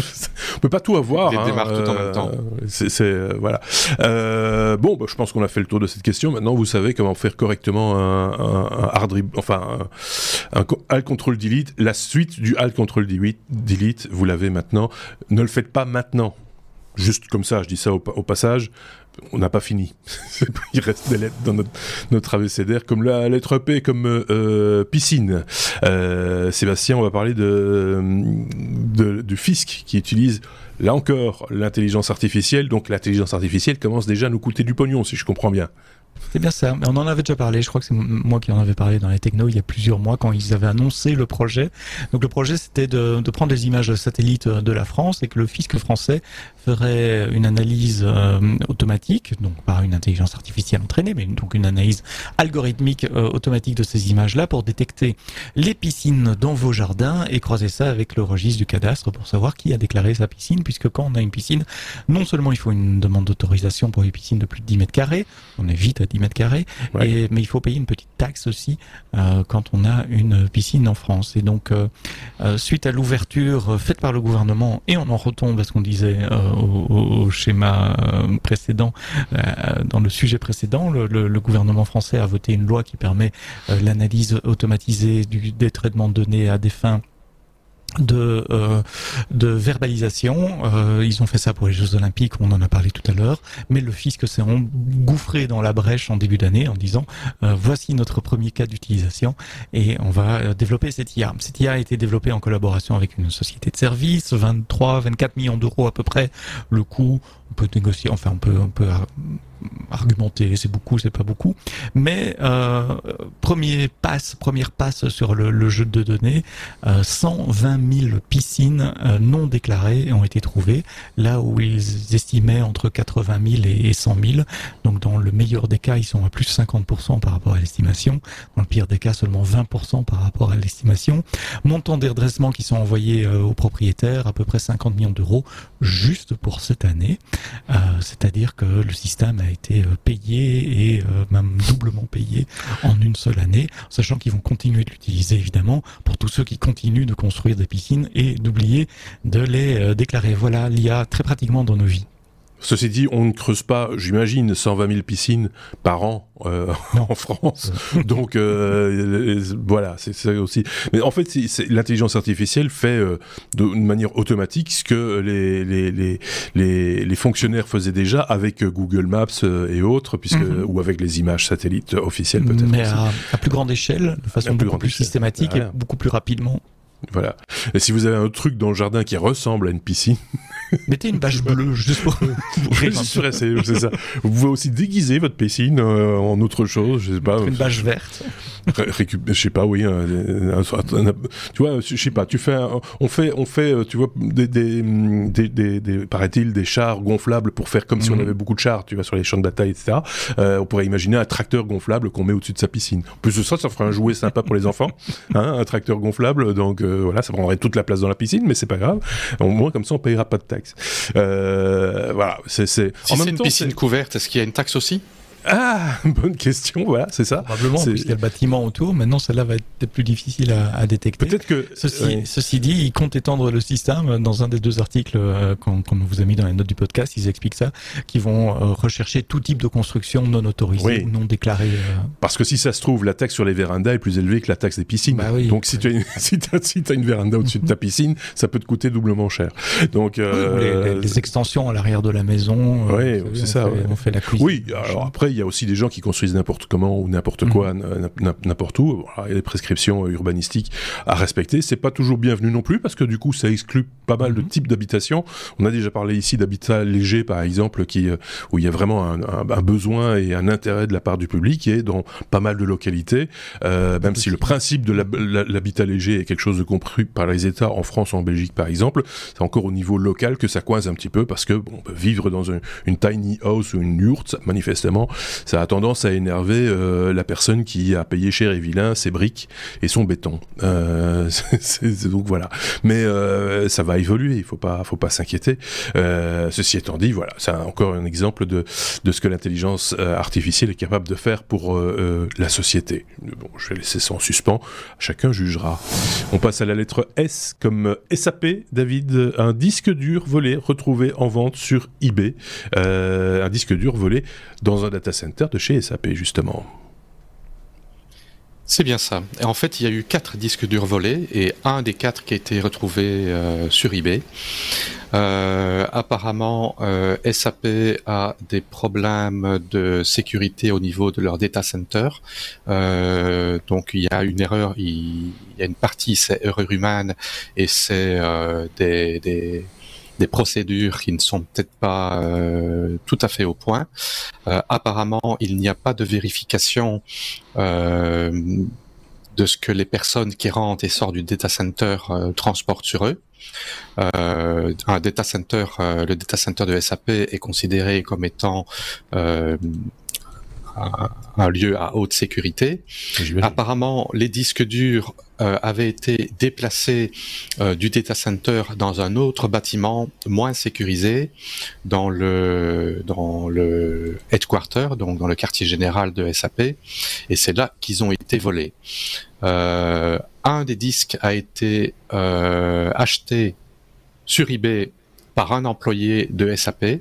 On peut pas tout avoir. Il hein, démarre euh, tout en même temps. C'est, c'est euh, voilà. Euh, bon, bah, je pense qu'on a fait le tour de cette question. Maintenant, vous savez comment faire correctement un, un, un hard re- enfin un, un alt control delete. La suite du alt control delete, vous l'avez maintenant. Ne le faites pas maintenant. Juste comme ça, je dis ça au, au passage. On n'a pas fini. Il reste des lettres dans notre, notre abécédaire, comme la lettre P, comme euh, piscine. Euh, Sébastien, on va parler de, de, du fisc qui utilise, là encore, l'intelligence artificielle. Donc l'intelligence artificielle commence déjà à nous coûter du pognon, si je comprends bien. C'est bien ça, mais on en avait déjà parlé, je crois que c'est moi qui en avais parlé dans les technos il y a plusieurs mois quand ils avaient annoncé le projet. Donc le projet c'était de, de prendre les images satellites de la France et que le fisc français ferait une analyse euh, automatique, donc par une intelligence artificielle entraînée, mais donc une analyse algorithmique euh, automatique de ces images-là pour détecter les piscines dans vos jardins et croiser ça avec le registre du cadastre cadastre pour savoir qui a déclaré sa piscine, puisque quand on a une piscine, non seulement il faut une demande d'autorisation pour les piscines de plus de dix mètres carrés, on est vite à dix mètres carrés, ouais. et, mais il faut payer une petite taxe aussi euh, quand on a une piscine en France. Et donc, euh, euh, suite à l'ouverture faite par le gouvernement, et on en retombe à ce qu'on disait euh, au, au schéma euh, précédent, euh, dans le sujet précédent, le, le, le gouvernement français a voté une loi qui permet euh, l'analyse automatisée du, des traitements de données à des fins de euh, de verbalisation. Euh, ils ont fait ça pour les Jeux Olympiques, on en a parlé tout à l'heure, mais le fisc s'est engouffré dans la brèche en début d'année en disant euh, voici notre premier cas d'utilisation et on va euh, développer cette I A. Cette I A a été développée en collaboration avec une société de services, vingt-trois, vingt-quatre millions d'euros à peu près. Le coût, on peut négocier, enfin on peut on peut argumenter, c'est beaucoup, c'est pas beaucoup, mais euh, premier passe, première passe sur le, le jeu de données, euh, cent vingt mille piscines euh, non déclarées ont été trouvées, là où ils estimaient entre quatre-vingt mille et cent mille, donc dans le meilleur des cas, ils sont à plus de cinquante pour cent par rapport à l'estimation, dans le pire des cas, seulement vingt pour cent par rapport à l'estimation. Montant des redressements qui sont envoyés euh, aux propriétaires, à peu près cinquante millions d'euros, juste pour cette année, euh, c'est-à-dire que le système a été payé et euh, même doublement payé en une seule année, sachant qu'ils vont continuer de l'utiliser évidemment pour tous ceux qui continuent de construire des piscines et d'oublier de les euh, déclarer. Voilà l'I A très pratiquement dans nos vies. Ceci dit, on ne creuse pas, j'imagine, cent vingt mille piscines par an euh, en France. Donc euh, voilà, c'est ça aussi. Mais en fait, c'est, c'est, l'intelligence artificielle fait euh, de, de manière automatique ce que les les les les, les fonctionnaires faisaient déjà avec Google Maps euh, et autres, puisque mm-hmm. ou avec les images satellites officielles peut-être. Mais aussi. À, à plus grande échelle, de façon beaucoup plus, plus systématique voilà. et beaucoup plus rapidement. Voilà. Et si vous avez un truc dans le jardin qui ressemble à une piscine, mettez une bâche bleue juste pour. c'est, c'est, c'est ça. Vous pouvez aussi déguiser votre piscine euh, en autre chose, je sais pas. Une bâche verte. Récup... Je sais pas, oui. Un, un, un, un, tu vois, je sais pas. Tu fais, un, on fait, on fait, tu vois, des, des, des, des, des paraît-il, des chars gonflables pour faire comme mmh. si on avait beaucoup de chars, tu vois, sur les champs de bataille, et cetera. Euh, on pourrait imaginer un tracteur gonflable qu'on met au-dessus de sa piscine. En plus de ça, ça ferait un jouet sympa pour les enfants, hein, un tracteur gonflable. Donc euh, voilà, ça prendrait toute la place dans la piscine, mais c'est pas grave. Au moins comme ça, on payera pas de taxes. Euh, voilà, c'est, c'est. Si en c'est même une temps, piscine c'est... couverte, est-ce qu'il y a une taxe aussi ? Ah, bonne question, voilà, c'est ça. Probablement, c'est... puisqu'il y a le bâtiment autour. Maintenant, celle-là va être peut-être plus difficile à, à détecter. Peut-être que... Ceci, oui. ceci dit, ils comptent étendre le système. Dans un des deux articles euh, qu'on, qu'on vous a mis dans les notes du podcast, ils expliquent ça, qu'ils vont euh, rechercher tout type de construction non autorisée oui. ou non déclarée. Euh... Parce que si ça se trouve, la taxe sur les vérandas est plus élevée que la taxe des piscines. Bah oui, Donc si tu as une, si t'as, si t'as une véranda au-dessus de ta piscine, ça peut te coûter doublement cher. Donc euh, oui, les, les, les extensions à l'arrière de la maison. Oui, euh, c'est on ça. Fait, Ouais. On fait la cuisine. Oui, alors après, il y a aussi des gens qui construisent n'importe comment ou n'importe quoi, mmh. n'importe où. Voilà, il y a des prescriptions urbanistiques à respecter. C'est pas toujours bienvenu non plus parce que du coup, ça exclut pas mal mmh. de types d'habitations. On a déjà parlé ici d'habitat léger, par exemple, qui, où il y a vraiment un, un, un besoin et un intérêt de la part du public et dans pas mal de localités, euh, même si le principe de la, la, l'habitat léger est quelque chose de compris par les États en France ou en Belgique, par exemple, c'est encore au niveau local que ça coince un petit peu parce que bon, vivre dans un, une tiny house ou une yurt, manifestement, ça a tendance à énerver euh, la personne qui a payé cher et vilain ses briques et son béton. Euh, c'est, c'est, donc voilà. Mais euh, ça va évoluer, il faut pas, faut pas s'inquiéter. Euh, ceci étant dit, voilà, c'est encore un exemple de de ce que l'intelligence artificielle est capable de faire pour euh, la société. Bon, je vais laisser ça en suspens. Chacun jugera. On passe à la lettre S comme S A P. David, un disque dur volé retrouvé en vente sur eBay. Euh, un disque dur volé dans un data center de chez S A P, justement. C'est bien ça. Et en fait, il y a eu quatre disques durs volés et un des quatre qui a été retrouvé euh, sur eBay. Euh, apparemment, euh, S A P a des problèmes de sécurité au niveau de leur data center. Euh, donc, il y a une erreur, il, il y a une partie, c'est erreur humaine et c'est euh, des... des des procédures qui ne sont peut-être pas euh, tout à fait au point. Euh, apparemment, il n'y a pas de vérification euh, de ce que les personnes qui rentrent et sortent du data center euh, transportent sur eux. Euh, un data center, euh, le data center de S A P est considéré comme étant euh, un, un lieu à haute sécurité. Apparemment, les disques durs euh, avaient été déplacés euh, du data center dans un autre bâtiment moins sécurisé, dans le dans le headquarter, donc dans le quartier général de S A P, et c'est là qu'ils ont été volés. Euh, un des disques a été euh, acheté sur eBay par un employé de S A P,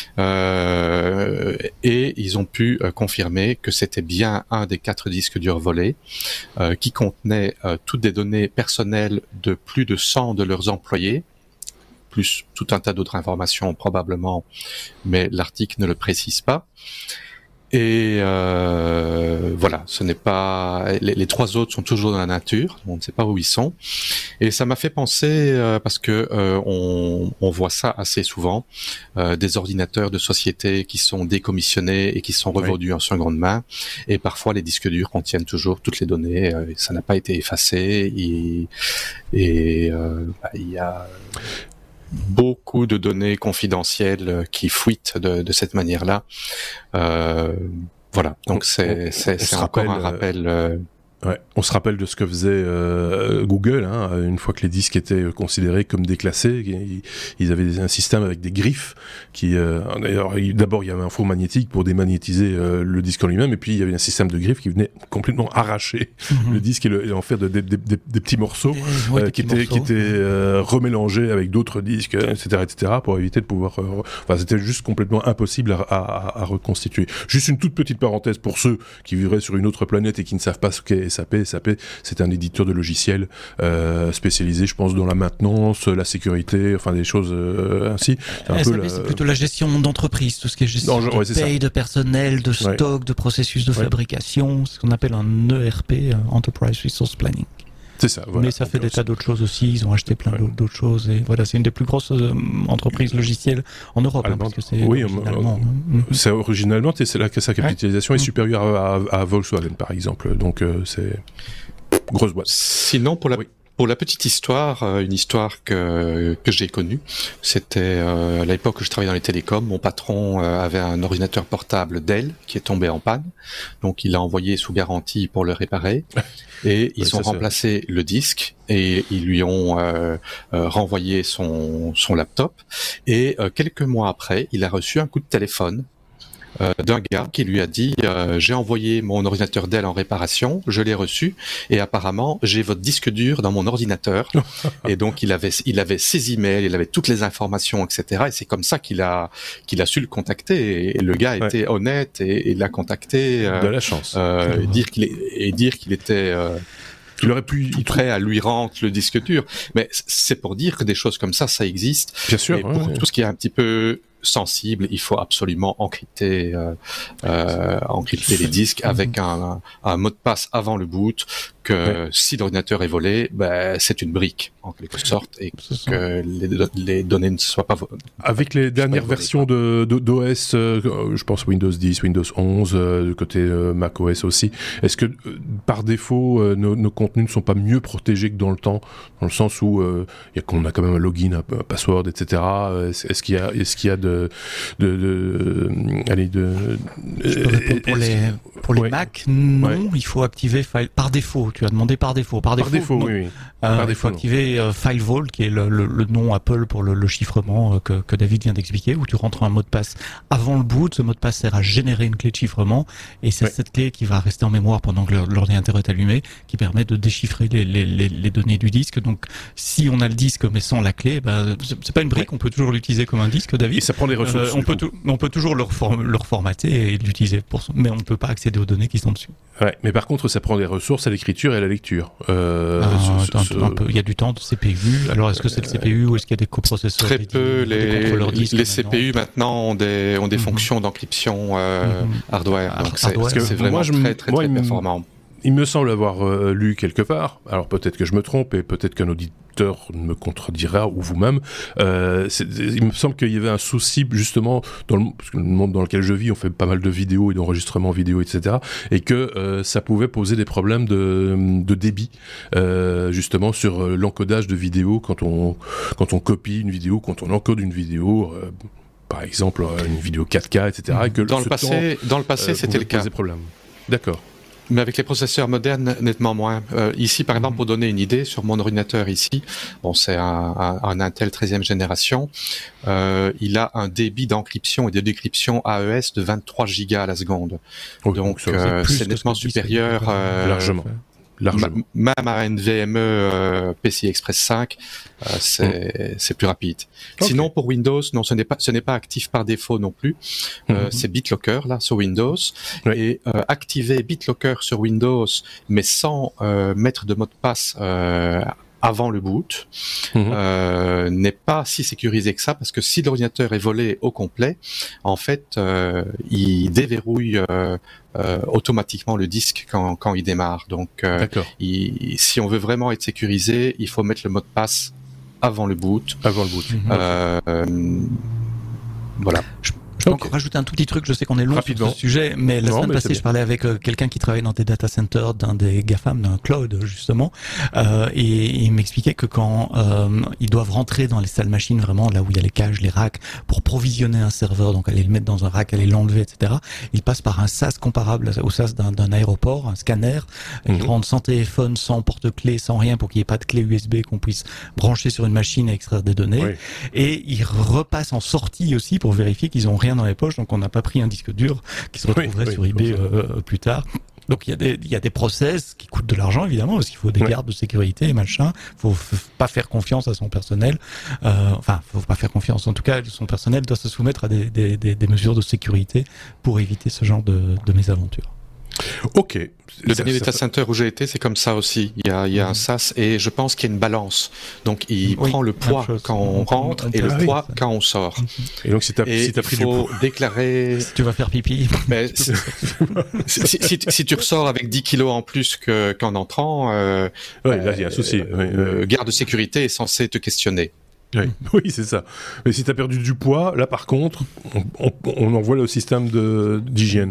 euh, et ils ont pu euh, confirmer que c'était bien un des quatre disques durs volés, euh, qui contenait euh, toutes des données personnelles de plus de cent de leurs employés, plus tout un tas d'autres informations probablement, mais l'article ne le précise pas. Et euh, voilà, ce n'est pas les, les trois autres sont toujours dans la nature, on ne sait pas où ils sont. Et ça m'a fait penser euh, parce que euh, on, on voit ça assez souvent, euh, des ordinateurs de société qui sont décommissionnés et qui sont revendus oui. en seconde main. Et parfois les disques durs contiennent toujours toutes les données, euh, ça n'a pas été effacé. Et, et euh, bah, il y a beaucoup de données confidentielles qui fuitent de, de cette manière-là. Euh, voilà, donc c'est, c'est, c'est encore rappelle, un rappel... Euh, Ouais, on se rappelle de ce que faisait euh, Google, hein, une fois que les disques étaient considérés comme déclassés, ils, ils avaient un système avec des griffes qui, euh, d'ailleurs, d'abord il y avait un four magnétique pour démagnétiser euh, le disque en lui-même, et puis il y avait un système de griffes qui venait complètement arracher mmh. le disque et, le, et en faire de, de, de, de, des petits morceaux, et, ouais, euh, des qui, petits étaient, morceaux. qui étaient euh, remélangés avec d'autres disques, et cetera, et cetera, pour éviter de pouvoir. Euh, enfin, c'était juste complètement impossible à, à, à reconstituer. Juste une toute petite parenthèse pour ceux qui vivraient sur une autre planète et qui ne savent pas ce qu'est S A P. S A P, c'est un éditeur de logiciels euh, spécialisé, je pense, dans la maintenance, la sécurité, enfin des choses euh, ainsi. C'est, un S A P, peu la... c'est plutôt la gestion d'entreprise, tout ce qui est gestion non, de ouais, paye, de personnel, de stock, ouais. de processus de ouais. fabrication, ce qu'on appelle un E R P, Enterprise Resource Planning. C'est ça, voilà. Mais ça fait des tas d'autres choses aussi, ils ont acheté plein ouais. d'autres choses, et voilà, c'est une des plus grosses euh, entreprises logicielles en Europe, hein, parce que c'est oui, originalement... Euh, c'est originalement, c'est là que sa capitalisation ouais. est supérieure à, à, à Volkswagen, par exemple, donc euh, c'est grosse boîte. Sinon, pour la... Oui. Pour la petite histoire, une histoire que que j'ai connue, c'était euh, à l'époque où je travaillais dans les télécoms. Mon patron euh, avait un ordinateur portable Dell qui est tombé en panne, donc il l'a envoyé sous garantie pour le réparer. Et ils ouais, ont ça, remplacé c'est... le disque et ils lui ont euh, euh, renvoyé son son laptop. Et euh, quelques mois après, il a reçu un coup de téléphone Euh, d'un gars qui lui a dit euh, j'ai envoyé mon ordinateur Dell en réparation, je l'ai reçu et apparemment j'ai votre disque dur dans mon ordinateur. Et donc il avait il avait ses emails, il avait toutes les informations, et cetera. Et c'est comme ça qu'il a qu'il a su le contacter. Et le gars ouais. était honnête et, et l'a contacté. Euh, de la chance. Euh, et dire qu'il est, et dire qu'il était euh, Il aurait pu tout prêt à lui rendre le disque dur. Mais c'est pour dire que des choses comme ça, ça existe. Bien sûr. Et pour ouais. tout ce qui est un petit peu sensible, il faut absolument encrypter, euh, euh, encrypter les disques avec un, un mot de passe avant le boot, que ouais. si l'ordinateur est volé, ben, c'est une brique, en quelque sorte, et que les, les données ne soient pas volées. Avec les dernières versions de, de, d'O S, euh, je pense Windows dix, Windows onze, euh, du côté euh, macOS aussi, est-ce que, euh, par défaut, euh, nos, nos contenus ne sont pas mieux protégés que dans le temps, dans le sens où euh, y a, qu'on a quand même un login, un, un password, et cetera. Est-ce, est-ce qu'il y a, est-ce qu'il y a de De, de, de, allez, de, Je peux répondre pour les, pour les ouais. Mac, non, ouais. il faut activer file, par défaut, tu as demandé par défaut, par défaut, par défaut oui, oui. Euh, par il faut défaut, activer euh, FileVault, qui est le, le, le nom Apple pour le, le chiffrement euh, que, que David vient d'expliquer, où tu rentres un mot de passe avant le boot, ce mot de passe sert à générer une clé de chiffrement, et c'est ouais. cette clé qui va rester en mémoire pendant que l'ordinateur est allumé, qui permet de déchiffrer les, les, les, les données du disque. Donc, si on a le disque mais sans la clé, ben, c'est pas une brique, ouais. on peut toujours l'utiliser comme un disque, David. Et ça prend des ressources. Euh, on, peut tout, on peut toujours le, reform, le reformater et l'utiliser, pour son, mais on ne peut pas accéder aux données qui sont dessus. Ouais, mais par contre, ça prend des ressources à l'écriture et à la lecture. Euh, ah, ce, ce, ce... Un peu, il y a du temps de C P U. Alors, est-ce que c'est le C P U ou est-ce qu'il y a des coprocesseurs? Très peu. Les, les C P U maintenant ont des, ont des mm-hmm. fonctions d'encryption euh, mm-hmm. hardware. Donc, c'est, hardware. c'est vraiment moi, je, très, très, moi, très performant. Il me semble avoir euh, lu quelque part, alors peut-être que je me trompe et peut-être qu'un auditeur me contredira ou vous-même, euh, c'est, il me semble qu'il y avait un souci justement dans le, parce que le monde dans lequel je vis, on fait pas mal de vidéos et d'enregistrements vidéo, et cetera, et que euh, ça pouvait poser des problèmes de, de débit euh, justement sur l'encodage de vidéos quand on quand on copie une vidéo, quand on encode une vidéo. Euh, Par, exemple une vidéo quatre K, et cetera. Et que dans, ce le passé, temps, dans le passé, euh, c'était le cas. Problème. D'accord. Mais avec les processeurs modernes, nettement moins. Euh, ici, par exemple, pour donner une idée, sur mon ordinateur ici, bon, c'est un, un, un Intel treizième génération, euh, il a un débit d'encryption et de décryption A E S de vingt-trois gigas à la seconde. Oui, donc, donc euh, c'est nettement supérieur. Euh, largement. Largement. Même à un N V M E euh, P C I Express cinq, euh, c'est, mmh. c'est plus rapide. Okay. Sinon, pour Windows, non, ce n'est pas, ce n'est pas actif par défaut non plus. Euh, mmh. C'est BitLocker là sur Windows, oui. et euh, activer BitLocker sur Windows, mais sans euh, mettre de mot de passe euh, avant le boot, mmh. euh, n'est pas si sécurisé que ça, parce que si l'ordinateur est volé au complet, en fait, euh, il déverrouille euh, euh, automatiquement le disque quand, quand il démarre. Donc, euh, il, si on veut vraiment être sécurisé, il faut mettre le mot de passe avant le boot. Avant le boot. Mmh. Euh, euh, voilà. Je... Je peux okay. encore rajouter un tout petit truc, je sais qu'on est long Rapidement. sur ce sujet, mais la non, semaine mais passée, je parlais avec euh, quelqu'un qui travaille dans des data centers d'un des GAFAM, d'un cloud justement, euh, et, et il m'expliquait que quand euh, ils doivent rentrer dans les salles machines, vraiment là où il y a les cages, les racks, pour provisionner un serveur, donc aller le mettre dans un rack, aller l'enlever, et cetera, ils passent par un S A S comparable au S A S d'un, d'un aéroport, un scanner, mm-hmm. ils rentrent sans téléphone, sans porte-clés, sans rien, pour qu'il n'y ait pas de clé U S B qu'on puisse brancher sur une machine et extraire des données, oui. et ils repassent en sortie aussi pour vérifier qu'ils ont rien dans les poches, donc on n'a pas pris un disque dur qui se retrouverait oui, sur oui, eBay euh, plus tard. Donc il y a des il y a des process qui coûtent de l'argent évidemment parce qu'il faut des oui. gardes de sécurité et machin. Faut f- pas faire confiance à son personnel. Euh, enfin, faut pas faire confiance. En tout cas, son personnel doit se soumettre à des des, des, des mesures de sécurité pour éviter ce genre de, de mésaventures. Ok. Le ça, dernier data center où j'ai été, c'est comme ça aussi. Il y a, il y a mmh. un S A S et je pense qu'il y a une balance. Donc il oui, prend le poids quand on, on rentre on et le ah, poids oui, quand on sort. Et donc si t'as, et si t'as pris il faut du poids. déclarer. Si tu vas faire pipi. Mais si, si, si, si tu ressors avec dix kilos en plus que, qu'en entrant, euh, oui, là il y a un souci. Euh, oui, euh, oui. Garde de sécurité est censé te questionner. Oui, oui, c'est ça. Mais si t'as perdu du poids, là par contre, on, on, on envoie le système de, d'hygiène.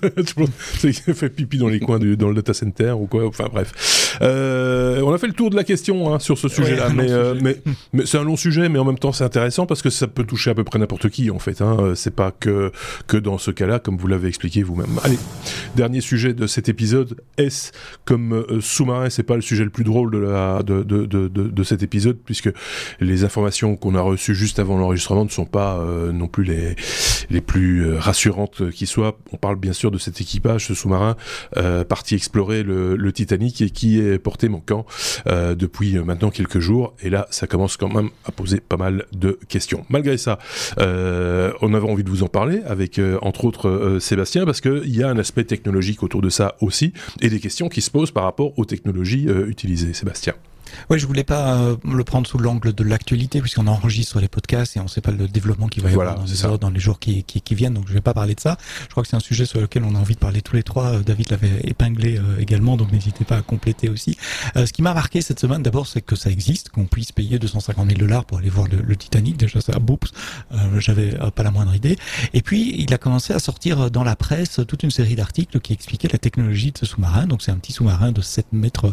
C'est fait pipi dans les coins du, dans le data center ou quoi. Enfin bref. Euh, on a fait le tour de la question hein, sur ce sujet-là, ouais, mais, euh, sujet. mais, mais c'est un long sujet, mais en même temps c'est intéressant parce que ça peut toucher à peu près n'importe qui en fait. Hein. C'est pas que que dans ce cas-là, comme vous l'avez expliqué vous-même. Allez, dernier sujet de cet épisode. Est-ce comme euh, sous-marin, c'est pas le sujet le plus drôle de la de de de de, de cet épisode puisque les informations qu'on a reçues juste avant l'enregistrement ne sont pas euh, non plus les, les plus euh, rassurantes qui soient. On parle bien sûr de cet équipage, ce sous-marin, euh, parti explorer le, le Titanic et qui est porté manquant euh, depuis maintenant quelques jours. Et là, ça commence quand même à poser pas mal de questions. Malgré ça, euh, on avait envie de vous en parler avec, euh, entre autres, euh, Sébastien, parce qu'il y a un aspect technologique autour de ça aussi et des questions qui se posent par rapport aux technologies euh, utilisées. Sébastien. Oui, je voulais pas euh, le prendre sous l'angle de l'actualité puisqu'on enregistre les podcasts et on sait pas le développement qui va y voilà, avoir dans les, heures, dans les jours qui, qui, qui viennent, donc je vais pas parler de ça. Je crois que c'est un sujet sur lequel on a envie de parler tous les trois. David l'avait épinglé euh, également, donc n'hésitez pas à compléter aussi. Euh, ce qui m'a marqué cette semaine, d'abord, c'est que ça existe, qu'on puisse payer deux cent cinquante mille dollars pour aller voir le, le Titanic. Déjà, ça, boups, euh, j'avais euh, pas la moindre idée. Et puis, il a commencé à sortir dans la presse toute une série d'articles qui expliquaient la technologie de ce sous-marin. Donc, c'est un petit sous-marin de sept mètres,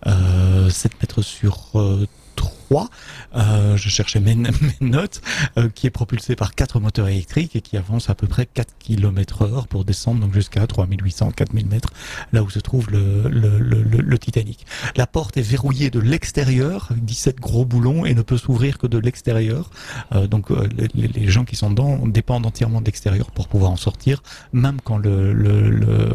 euh, sept mètres sur euh, trois, euh, je cherchais mes, mes notes, euh, qui est propulsé par quatre moteurs électriques et qui avance à peu près quatre kilomètres heure pour descendre donc jusqu'à trois mille huit cents, quatre mille mètres, là où se trouve le, le, le, le, le Titanic. La porte est verrouillée de l'extérieur, avec dix-sept gros boulons, et ne peut s'ouvrir que de l'extérieur. Euh, donc euh, les, les gens qui sont dedans dépendent entièrement de l'extérieur pour pouvoir en sortir, même quand le, le, le,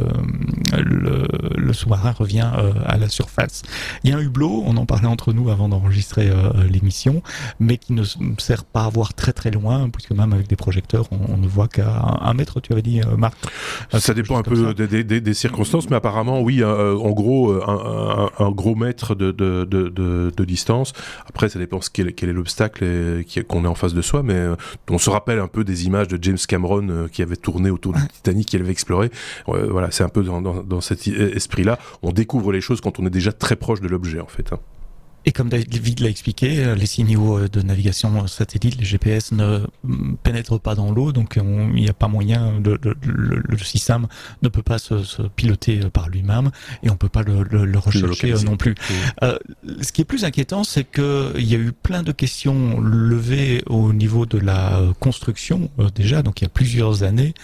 le, le sous-marin revient euh, à la surface. Il y a un hublot, on en parlait entre nous avant d'enregistrer euh, l'émission, mais qui ne sert pas à voir très très loin, puisque même avec des projecteurs, on, on ne voit qu'à un mètre, tu avais dit, euh, Marc. Ça, ça dépend un peu des, des, des circonstances, mais apparemment, oui, euh, en gros, un, un, un gros mètre de, de, de, de, de distance. Après, ça dépend quel, quel est l'obstacle et, qui, qu'on est en face de soi, mais euh, on se rappelle un peu des images de James Cameron euh, qui avait tourné autour du Titanic, qui avait exploré. Euh, voilà, c'est un peu dans, dans, dans cet esprit-là. On découvre les choses quand on est déjà très proche de l'objet, en fait. Hein. Et comme David l'a expliqué, les signaux de navigation satellite, les G P S, ne pénètrent pas dans l'eau, donc il n'y a pas moyen, de, le, le, le système ne peut pas se, se piloter par lui-même, et on peut pas le, le, le rechercher le non plus. Mmh. Euh, ce qui est plus inquiétant, c'est qu'il y a eu plein de questions levées au niveau de la construction, euh, déjà, donc il y a plusieurs années,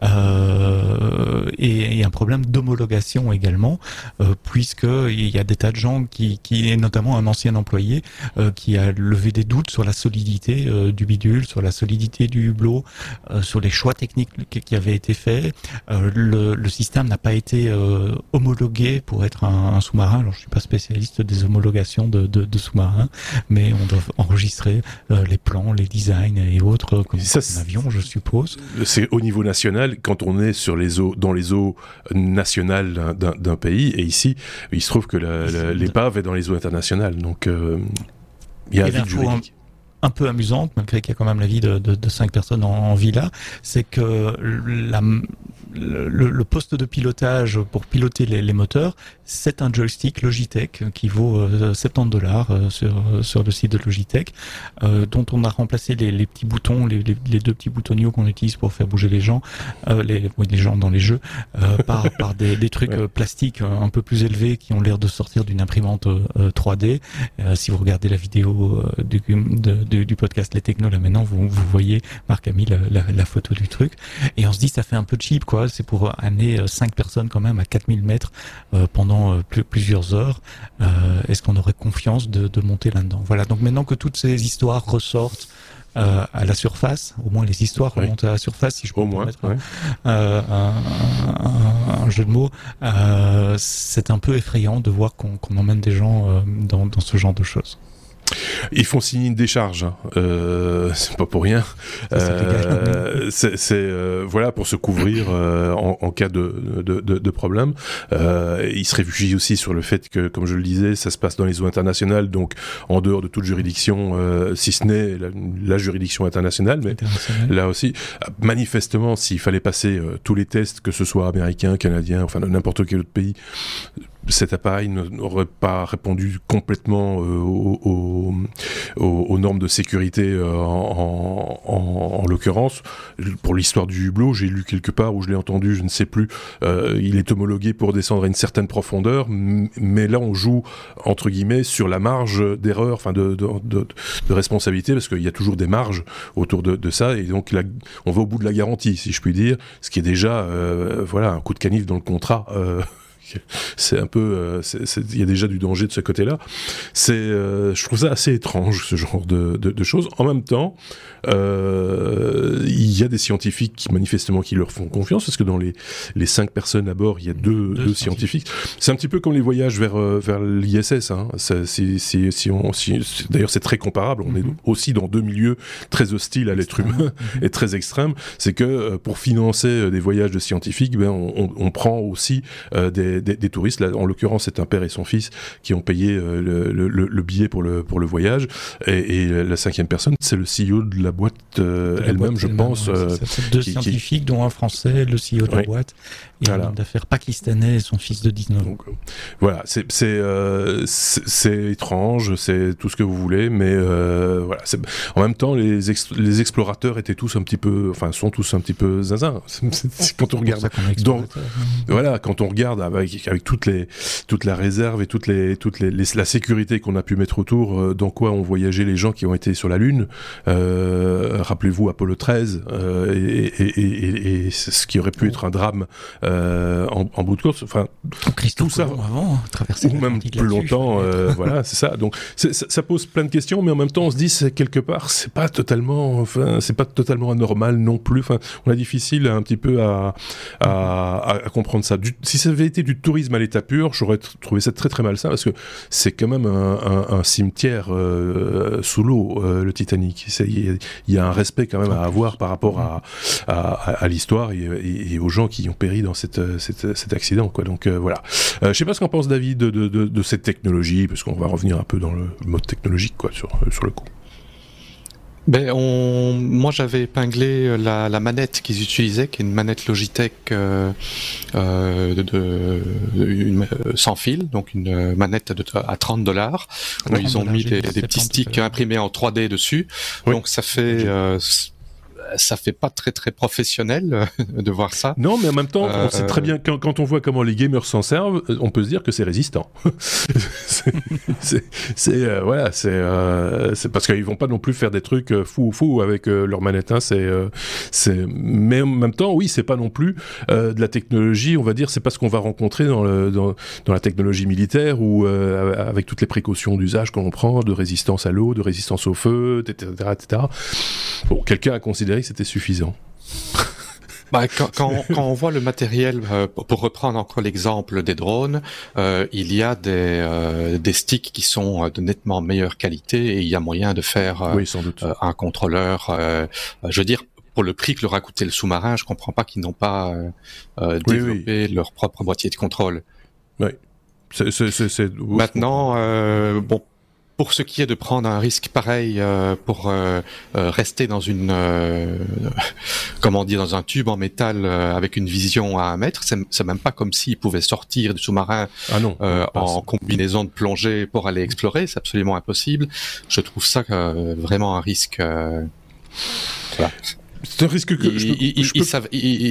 euh, et, et un problème d'homologation également, euh, puisqu'il y a des tas de gens qui, qui et notamment un ancien employé euh, qui a levé des doutes sur la solidité euh, du bidule, sur la solidité du hublot, euh, sur les choix techniques qui, qui avaient été faits. Euh, le, le système n'a pas été euh, homologué pour être un, un sous-marin. Alors je suis pas spécialiste des homologations de, de, de sous-marins, mais on doit enregistrer euh, les plans, les designs et autres comme, ça, comme un avion, je suppose. C'est au niveau national quand on est sur les eaux, dans les eaux nationales d'un, d'un pays. Et ici, il se trouve que la, la, l'épave est dans les eaux internationales. Donc, euh, il y a un vide juridique. Un, un peu amusante, malgré qu'il y a quand même la vie de, de, de cinq personnes en, en villa, c'est que la, le, le poste de pilotage pour piloter les, les moteurs, c'est un joystick Logitech qui vaut euh, soixante-dix dollars euh, sur, sur le site de Logitech, euh, dont on a remplacé les, les petits boutons, les, les, les deux petits boutoniaux qu'on utilise pour faire bouger les gens, euh, les, oui, les gens dans les jeux, euh, par, par des, des trucs ouais. plastiques un peu plus élevés qui ont l'air de sortir d'une imprimante euh, trois D. Euh, si vous regardez la vidéo euh, du, de, de, du podcast Les Technos, là maintenant, vous, vous voyez, Marc a mis la, la, la photo du truc. Et on se dit, ça fait un peu cheap, quoi. C'est pour amener cinq personnes quand même à quatre mille mètres euh, pendant Plus, plusieurs heures. Euh, est-ce qu'on aurait confiance de, de monter là-dedans? Voilà. Donc maintenant que toutes ces histoires ressortent euh, à la surface, au moins les histoires oui. remontent à la surface, si je peux au me moins, permettre ouais. euh, un, un, un jeu de mots, euh, c'est un peu effrayant de voir qu'on, qu'on emmène des gens euh, dans, dans ce genre de choses. Ils font signer une décharge, hein. euh, c'est pas pour rien. Ça, euh, c'est, c'est euh, voilà pour se couvrir euh, en, en cas de, de, de, de problème. Euh, ils se réfugient aussi sur le fait que, comme je le disais, ça se passe dans les eaux internationales, donc en dehors de toute juridiction, euh, si ce n'est la, la juridiction internationale. Mais là aussi, manifestement, s'il fallait passer euh, tous les tests, que ce soit américain, canadien, enfin n'importe quel autre pays, cet appareil n'aurait pas répondu complètement euh, aux, aux, aux, aux normes de sécurité euh, en, en, en l'occurrence. Pour l'histoire du hublot, j'ai lu quelque part où je l'ai entendu, je ne sais plus, euh, il est homologué pour descendre à une certaine profondeur, mais là on joue entre guillemets sur la marge d'erreur, enfin de, de, de, de responsabilité, parce qu'il y a toujours des marges autour de, de ça, et donc là, on va au bout de la garantie, si je puis dire, ce qui est déjà euh, voilà un coup de canif dans le contrat. Euh, c'est un peu euh, c'est, c'est, il y a déjà du danger de ce côté-là. C'est euh, je trouve ça assez étrange, ce genre de, de, de choses. En même temps, euh, il y a des scientifiques qui manifestement qui leur font confiance, parce que dans les les cinq personnes à bord, il y a deux, deux, deux scientifiques. C'est un petit peu comme les voyages vers euh, vers l'I S S, hein. Ça, si si si on si, d'ailleurs c'est très comparable. On mm-hmm. est aussi dans deux milieux très hostiles à l'être humain mm-hmm. et très extrêmes. C'est que euh, pour financer des voyages de scientifiques, ben on, on, on prend aussi euh, des Des, des touristes. Là, en l'occurrence, c'est un père et son fils qui ont payé euh, le, le, le billet pour le pour le voyage. Et, et la cinquième personne, c'est le C E O de la boîte euh, la elle-même, boîte je elle-même, pense. Ouais, euh, c'est deux qui, scientifiques, qui... dont un français, le C E O de la oui. boîte, et voilà. un homme d'affaires pakistanais et son fils de dix-neuf ans. Donc, euh, voilà, c'est c'est, euh, c'est c'est étrange, c'est tout ce que vous voulez, mais euh, voilà. C'est... En même temps, les ex... les explorateurs étaient tous un petit peu, enfin, sont tous un petit peu zinzin. Quand on regarde, dans... voilà, quand on regarde avec avec toutes les toute la réserve et toutes les toutes les, les la sécurité qu'on a pu mettre autour, euh, dans quoi ont voyagé les gens qui ont été sur la Lune. Euh, rappelez-vous Apollo treize euh, et, et, et, et ce qui aurait pu être un drame euh, en, en bout de course. Enfin, tout ça avant, traverser ou même plus longtemps. Euh, voilà, c'est ça. Donc c'est, ça, ça pose plein de questions, mais en même temps on se dit c'est quelque part c'est pas totalement, enfin c'est pas totalement anormal non plus. Enfin, on a difficile un petit peu à à, à comprendre ça. Du, si ça avait été du tourisme à l'état pur, j'aurais t- trouvé ça très très malsain, parce que c'est quand même un, un, un cimetière euh, sous l'eau, euh, le Titanic. Il y, y a un respect quand même à avoir par rapport à, à, à l'histoire et, et, et aux gens qui ont péri dans cette, cette, cet accident, quoi. Donc euh, voilà. Euh, je sais pas ce qu'en pense David de, de, de, de cette technologie, parce qu'on va revenir un peu dans le mode technologique, quoi, sur, sur le coup. Ben, on... Moi, j'avais épinglé la, la manette qu'ils utilisaient, qui est une manette Logitech euh, euh, de, de, une, sans fil, donc une manette de, à trente dollars, où ils ont mis des, des petits sticks imprimés en trois D dessus. Oui. Donc ça fait... Euh, ça fait pas très très professionnel de voir ça. Non, mais en même temps, euh, on sait très bien quand, quand on voit comment les gamers s'en servent, on peut se dire que c'est résistant. c'est, c'est, c'est euh, voilà, c'est, euh, c'est parce qu'ils vont pas non plus faire des trucs fous fous avec euh, leur manette. Hein, c'est, euh, c'est, mais en même temps, oui, c'est pas non plus euh, de la technologie. On va dire, c'est pas ce qu'on va rencontrer dans le dans, dans la technologie militaire ou euh, avec toutes les précautions d'usage qu'on prend, de résistance à l'eau, de résistance au feu, et cetera, et cetera. Bon, quelqu'un a considéré que c'était suffisant. Bah, quand, quand, quand on voit le matériel, euh, pour reprendre encore l'exemple des drones, euh, il y a des, euh, des sticks qui sont de nettement meilleure qualité et il y a moyen de faire euh, oui, sans doute. Euh, un contrôleur. Euh, je veux dire, pour le prix que leur a coûté le sous-marin, je comprends pas qu'ils n'ont pas euh, euh, développé oui, oui. leur propre boîtier de contrôle. Oui. C'est, c'est, c'est, c'est... Maintenant, euh, bon. Pour ce qui est de prendre un risque pareil euh, pour euh, euh, rester dans une, euh, comment dire, dans un tube en métal euh, avec une vision à un mètre, c'est, c'est même pas comme s'ils pouvaient sortir du sous-marin ah non, euh, en combinaison de plongée pour aller explorer. C'est absolument impossible. Je trouve ça euh, vraiment un risque. Euh, voilà. C'est un risque que il, je peux, il, je il, peux... savait,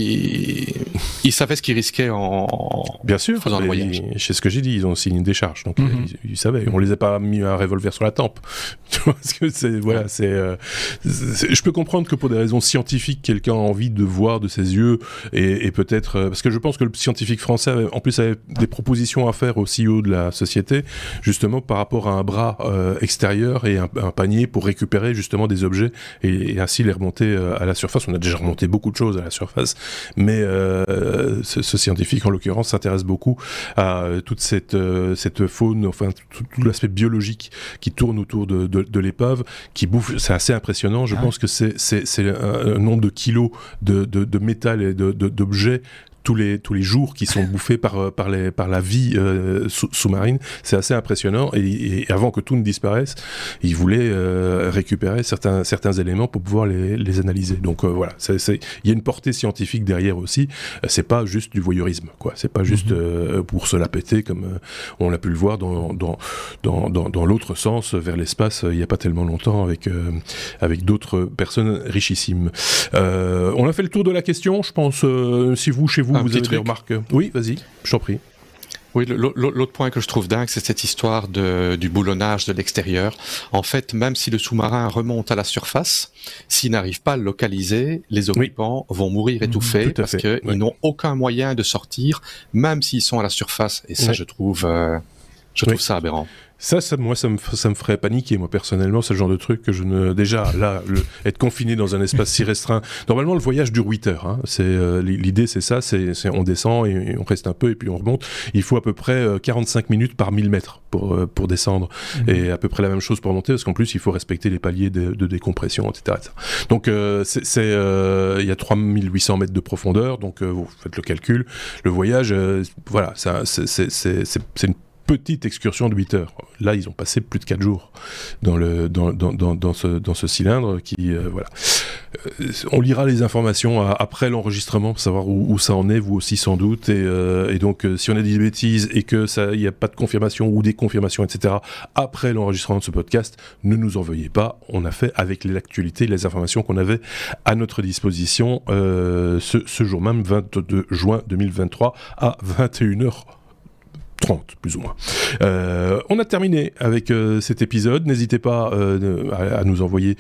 il, il savait ce qu'il risquait en, bien sûr, faisant le voyage. C'est ce que j'ai dit, ils ont signé une décharge, donc mm-hmm. ils, ils savaient. On les a pas mis un revolver sur la tempe. Parce que c'est voilà, c'est, euh, c'est. Je peux comprendre que pour des raisons scientifiques, quelqu'un a envie de voir de ses yeux et, et peut-être euh, parce que je pense que le scientifique français, avait, en plus, avait des propositions à faire au C E O de la société, justement par rapport à un bras euh, extérieur et un, un panier pour récupérer justement des objets et, et ainsi les remonter euh, à la surface. On a déjà remonté beaucoup de choses à la surface, mais euh, ce, ce scientifique, en l'occurrence, s'intéresse beaucoup à euh, toute cette, euh, cette faune, enfin tout, tout l'aspect biologique qui tourne autour de, de, de l'épave, qui bouffe. C'est assez impressionnant. Je ah. pense que c'est, c'est, c'est un, un nombre de kilos de, de, de métal et de, de, d'objets tous les tous les jours qui sont bouffés par par les par la vie euh, sous, sous-marine. C'est assez impressionnant et, et avant que tout ne disparaisse, ils voulaient euh, récupérer certains certains éléments pour pouvoir les les analyser. Donc euh, voilà, c'est c'est il y a une portée scientifique derrière aussi. C'est pas juste du voyeurisme, quoi. C'est pas juste euh, pour se la péter comme euh, on l'a pu le voir dans dans dans dans, dans l'autre sens vers l'espace il y a pas tellement longtemps avec euh, avec d'autres personnes richissimes. Euh, on a fait le tour de la question, je pense. Euh, si vous chez vous Un vous avez truc. des remarques. Oui, vas-y, je t'en prie. Oui, l'autre point que je trouve dingue, c'est cette histoire de, du boulonnage de l'extérieur. En fait, même si le sous-marin remonte à la surface, s'il n'arrive pas à le localiser, les occupants oui. vont mourir étouffés mmh, parce qu'ils oui. n'ont aucun moyen de sortir, même s'ils sont à la surface. Et ça, oui. je trouve, euh, je trouve oui. ça aberrant. Ça, ça, moi, ça me, ça me ferait paniquer, moi, personnellement, c'est le genre de truc que je ne... Déjà, là, le, être confiné dans un espace si restreint... Normalement, le voyage dure huit heures. Hein. C'est, euh, l'idée, c'est ça, c'est, c'est on descend et, et on reste un peu et puis on remonte. Il faut à peu près euh, quarante-cinq minutes par mille mètres pour, euh, pour descendre. Mmh. Et à peu près la même chose pour monter, parce qu'en plus, il faut respecter les paliers de, de décompression, et cetera et cetera. Donc, euh, c'est, c'est, euh, il y a trois mille huit cents mètres de profondeur, donc euh, vous faites le calcul. Le voyage, euh, voilà, ça, c'est, c'est, c'est, c'est, c'est une petite excursion de huit heures. Là, ils ont passé plus de quatre jours dans le dans dans dans, dans ce dans ce cylindre qui euh, voilà. Euh, on lira les informations à, après l'enregistrement pour savoir où, où ça en est, vous aussi sans doute. Et, euh, et donc, euh, si on a dit des bêtises et que ça, il n'y a pas de confirmation ou des confirmations, et cetera. Après l'enregistrement de ce podcast, ne nous en veuillez pas. On a fait avec l'actualité, les informations qu'on avait à notre disposition euh, ce, ce jour même, vingt-deux juin deux mille vingt-trois à vingt et une heures trente, plus ou moins. Euh, on a terminé avec euh, cet épisode. N'hésitez pas euh, à, à nous envoyer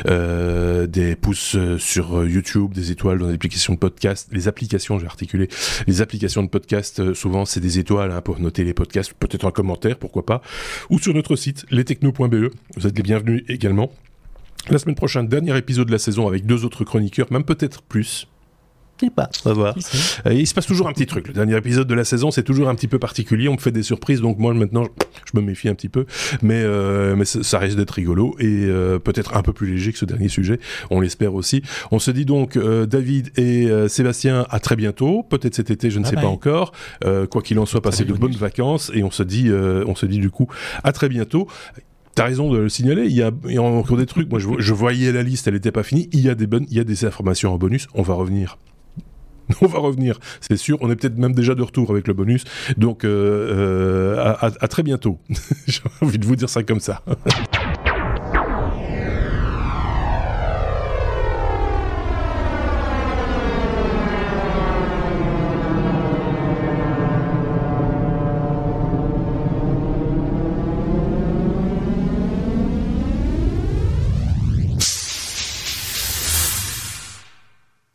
euh, des pouces sur YouTube, des étoiles dans les applications de podcast. Les applications, j'ai articulé, les applications de podcast, euh, souvent c'est des étoiles hein, pour noter les podcasts, peut-être un commentaire, pourquoi pas, ou sur notre site, lestechno point b e. Vous êtes les bienvenus également. La semaine prochaine, dernier épisode de la saison avec deux autres chroniqueurs, même peut-être plus. Je sais pas, on va voir. Et il se passe toujours un petit truc. Le dernier épisode de la saison, c'est toujours un petit peu particulier. On me fait des surprises, donc moi maintenant, je me méfie un petit peu. Mais, euh, mais ça risque d'être rigolo et euh, peut-être un peu plus léger que ce dernier sujet. On l'espère aussi. On se dit donc, euh, David et euh, Sébastien, à très bientôt. Peut-être cet été, je ne bye sais bye. pas encore. Euh, quoi qu'il en soit, passez de bonnes vacances et on se dit, euh, on se dit du coup, à très bientôt. t'as raison de le signaler. Il y a, il y a encore des trucs. Moi, je, je voyais la liste, elle n'était pas finie. Il y a des bonnes, il y a des informations en bonus. On va revenir. On va revenir, c'est sûr. On est peut-être même déjà de retour avec le bonus. Donc, euh, euh, à, à, à très bientôt. J'ai envie de vous dire ça comme ça.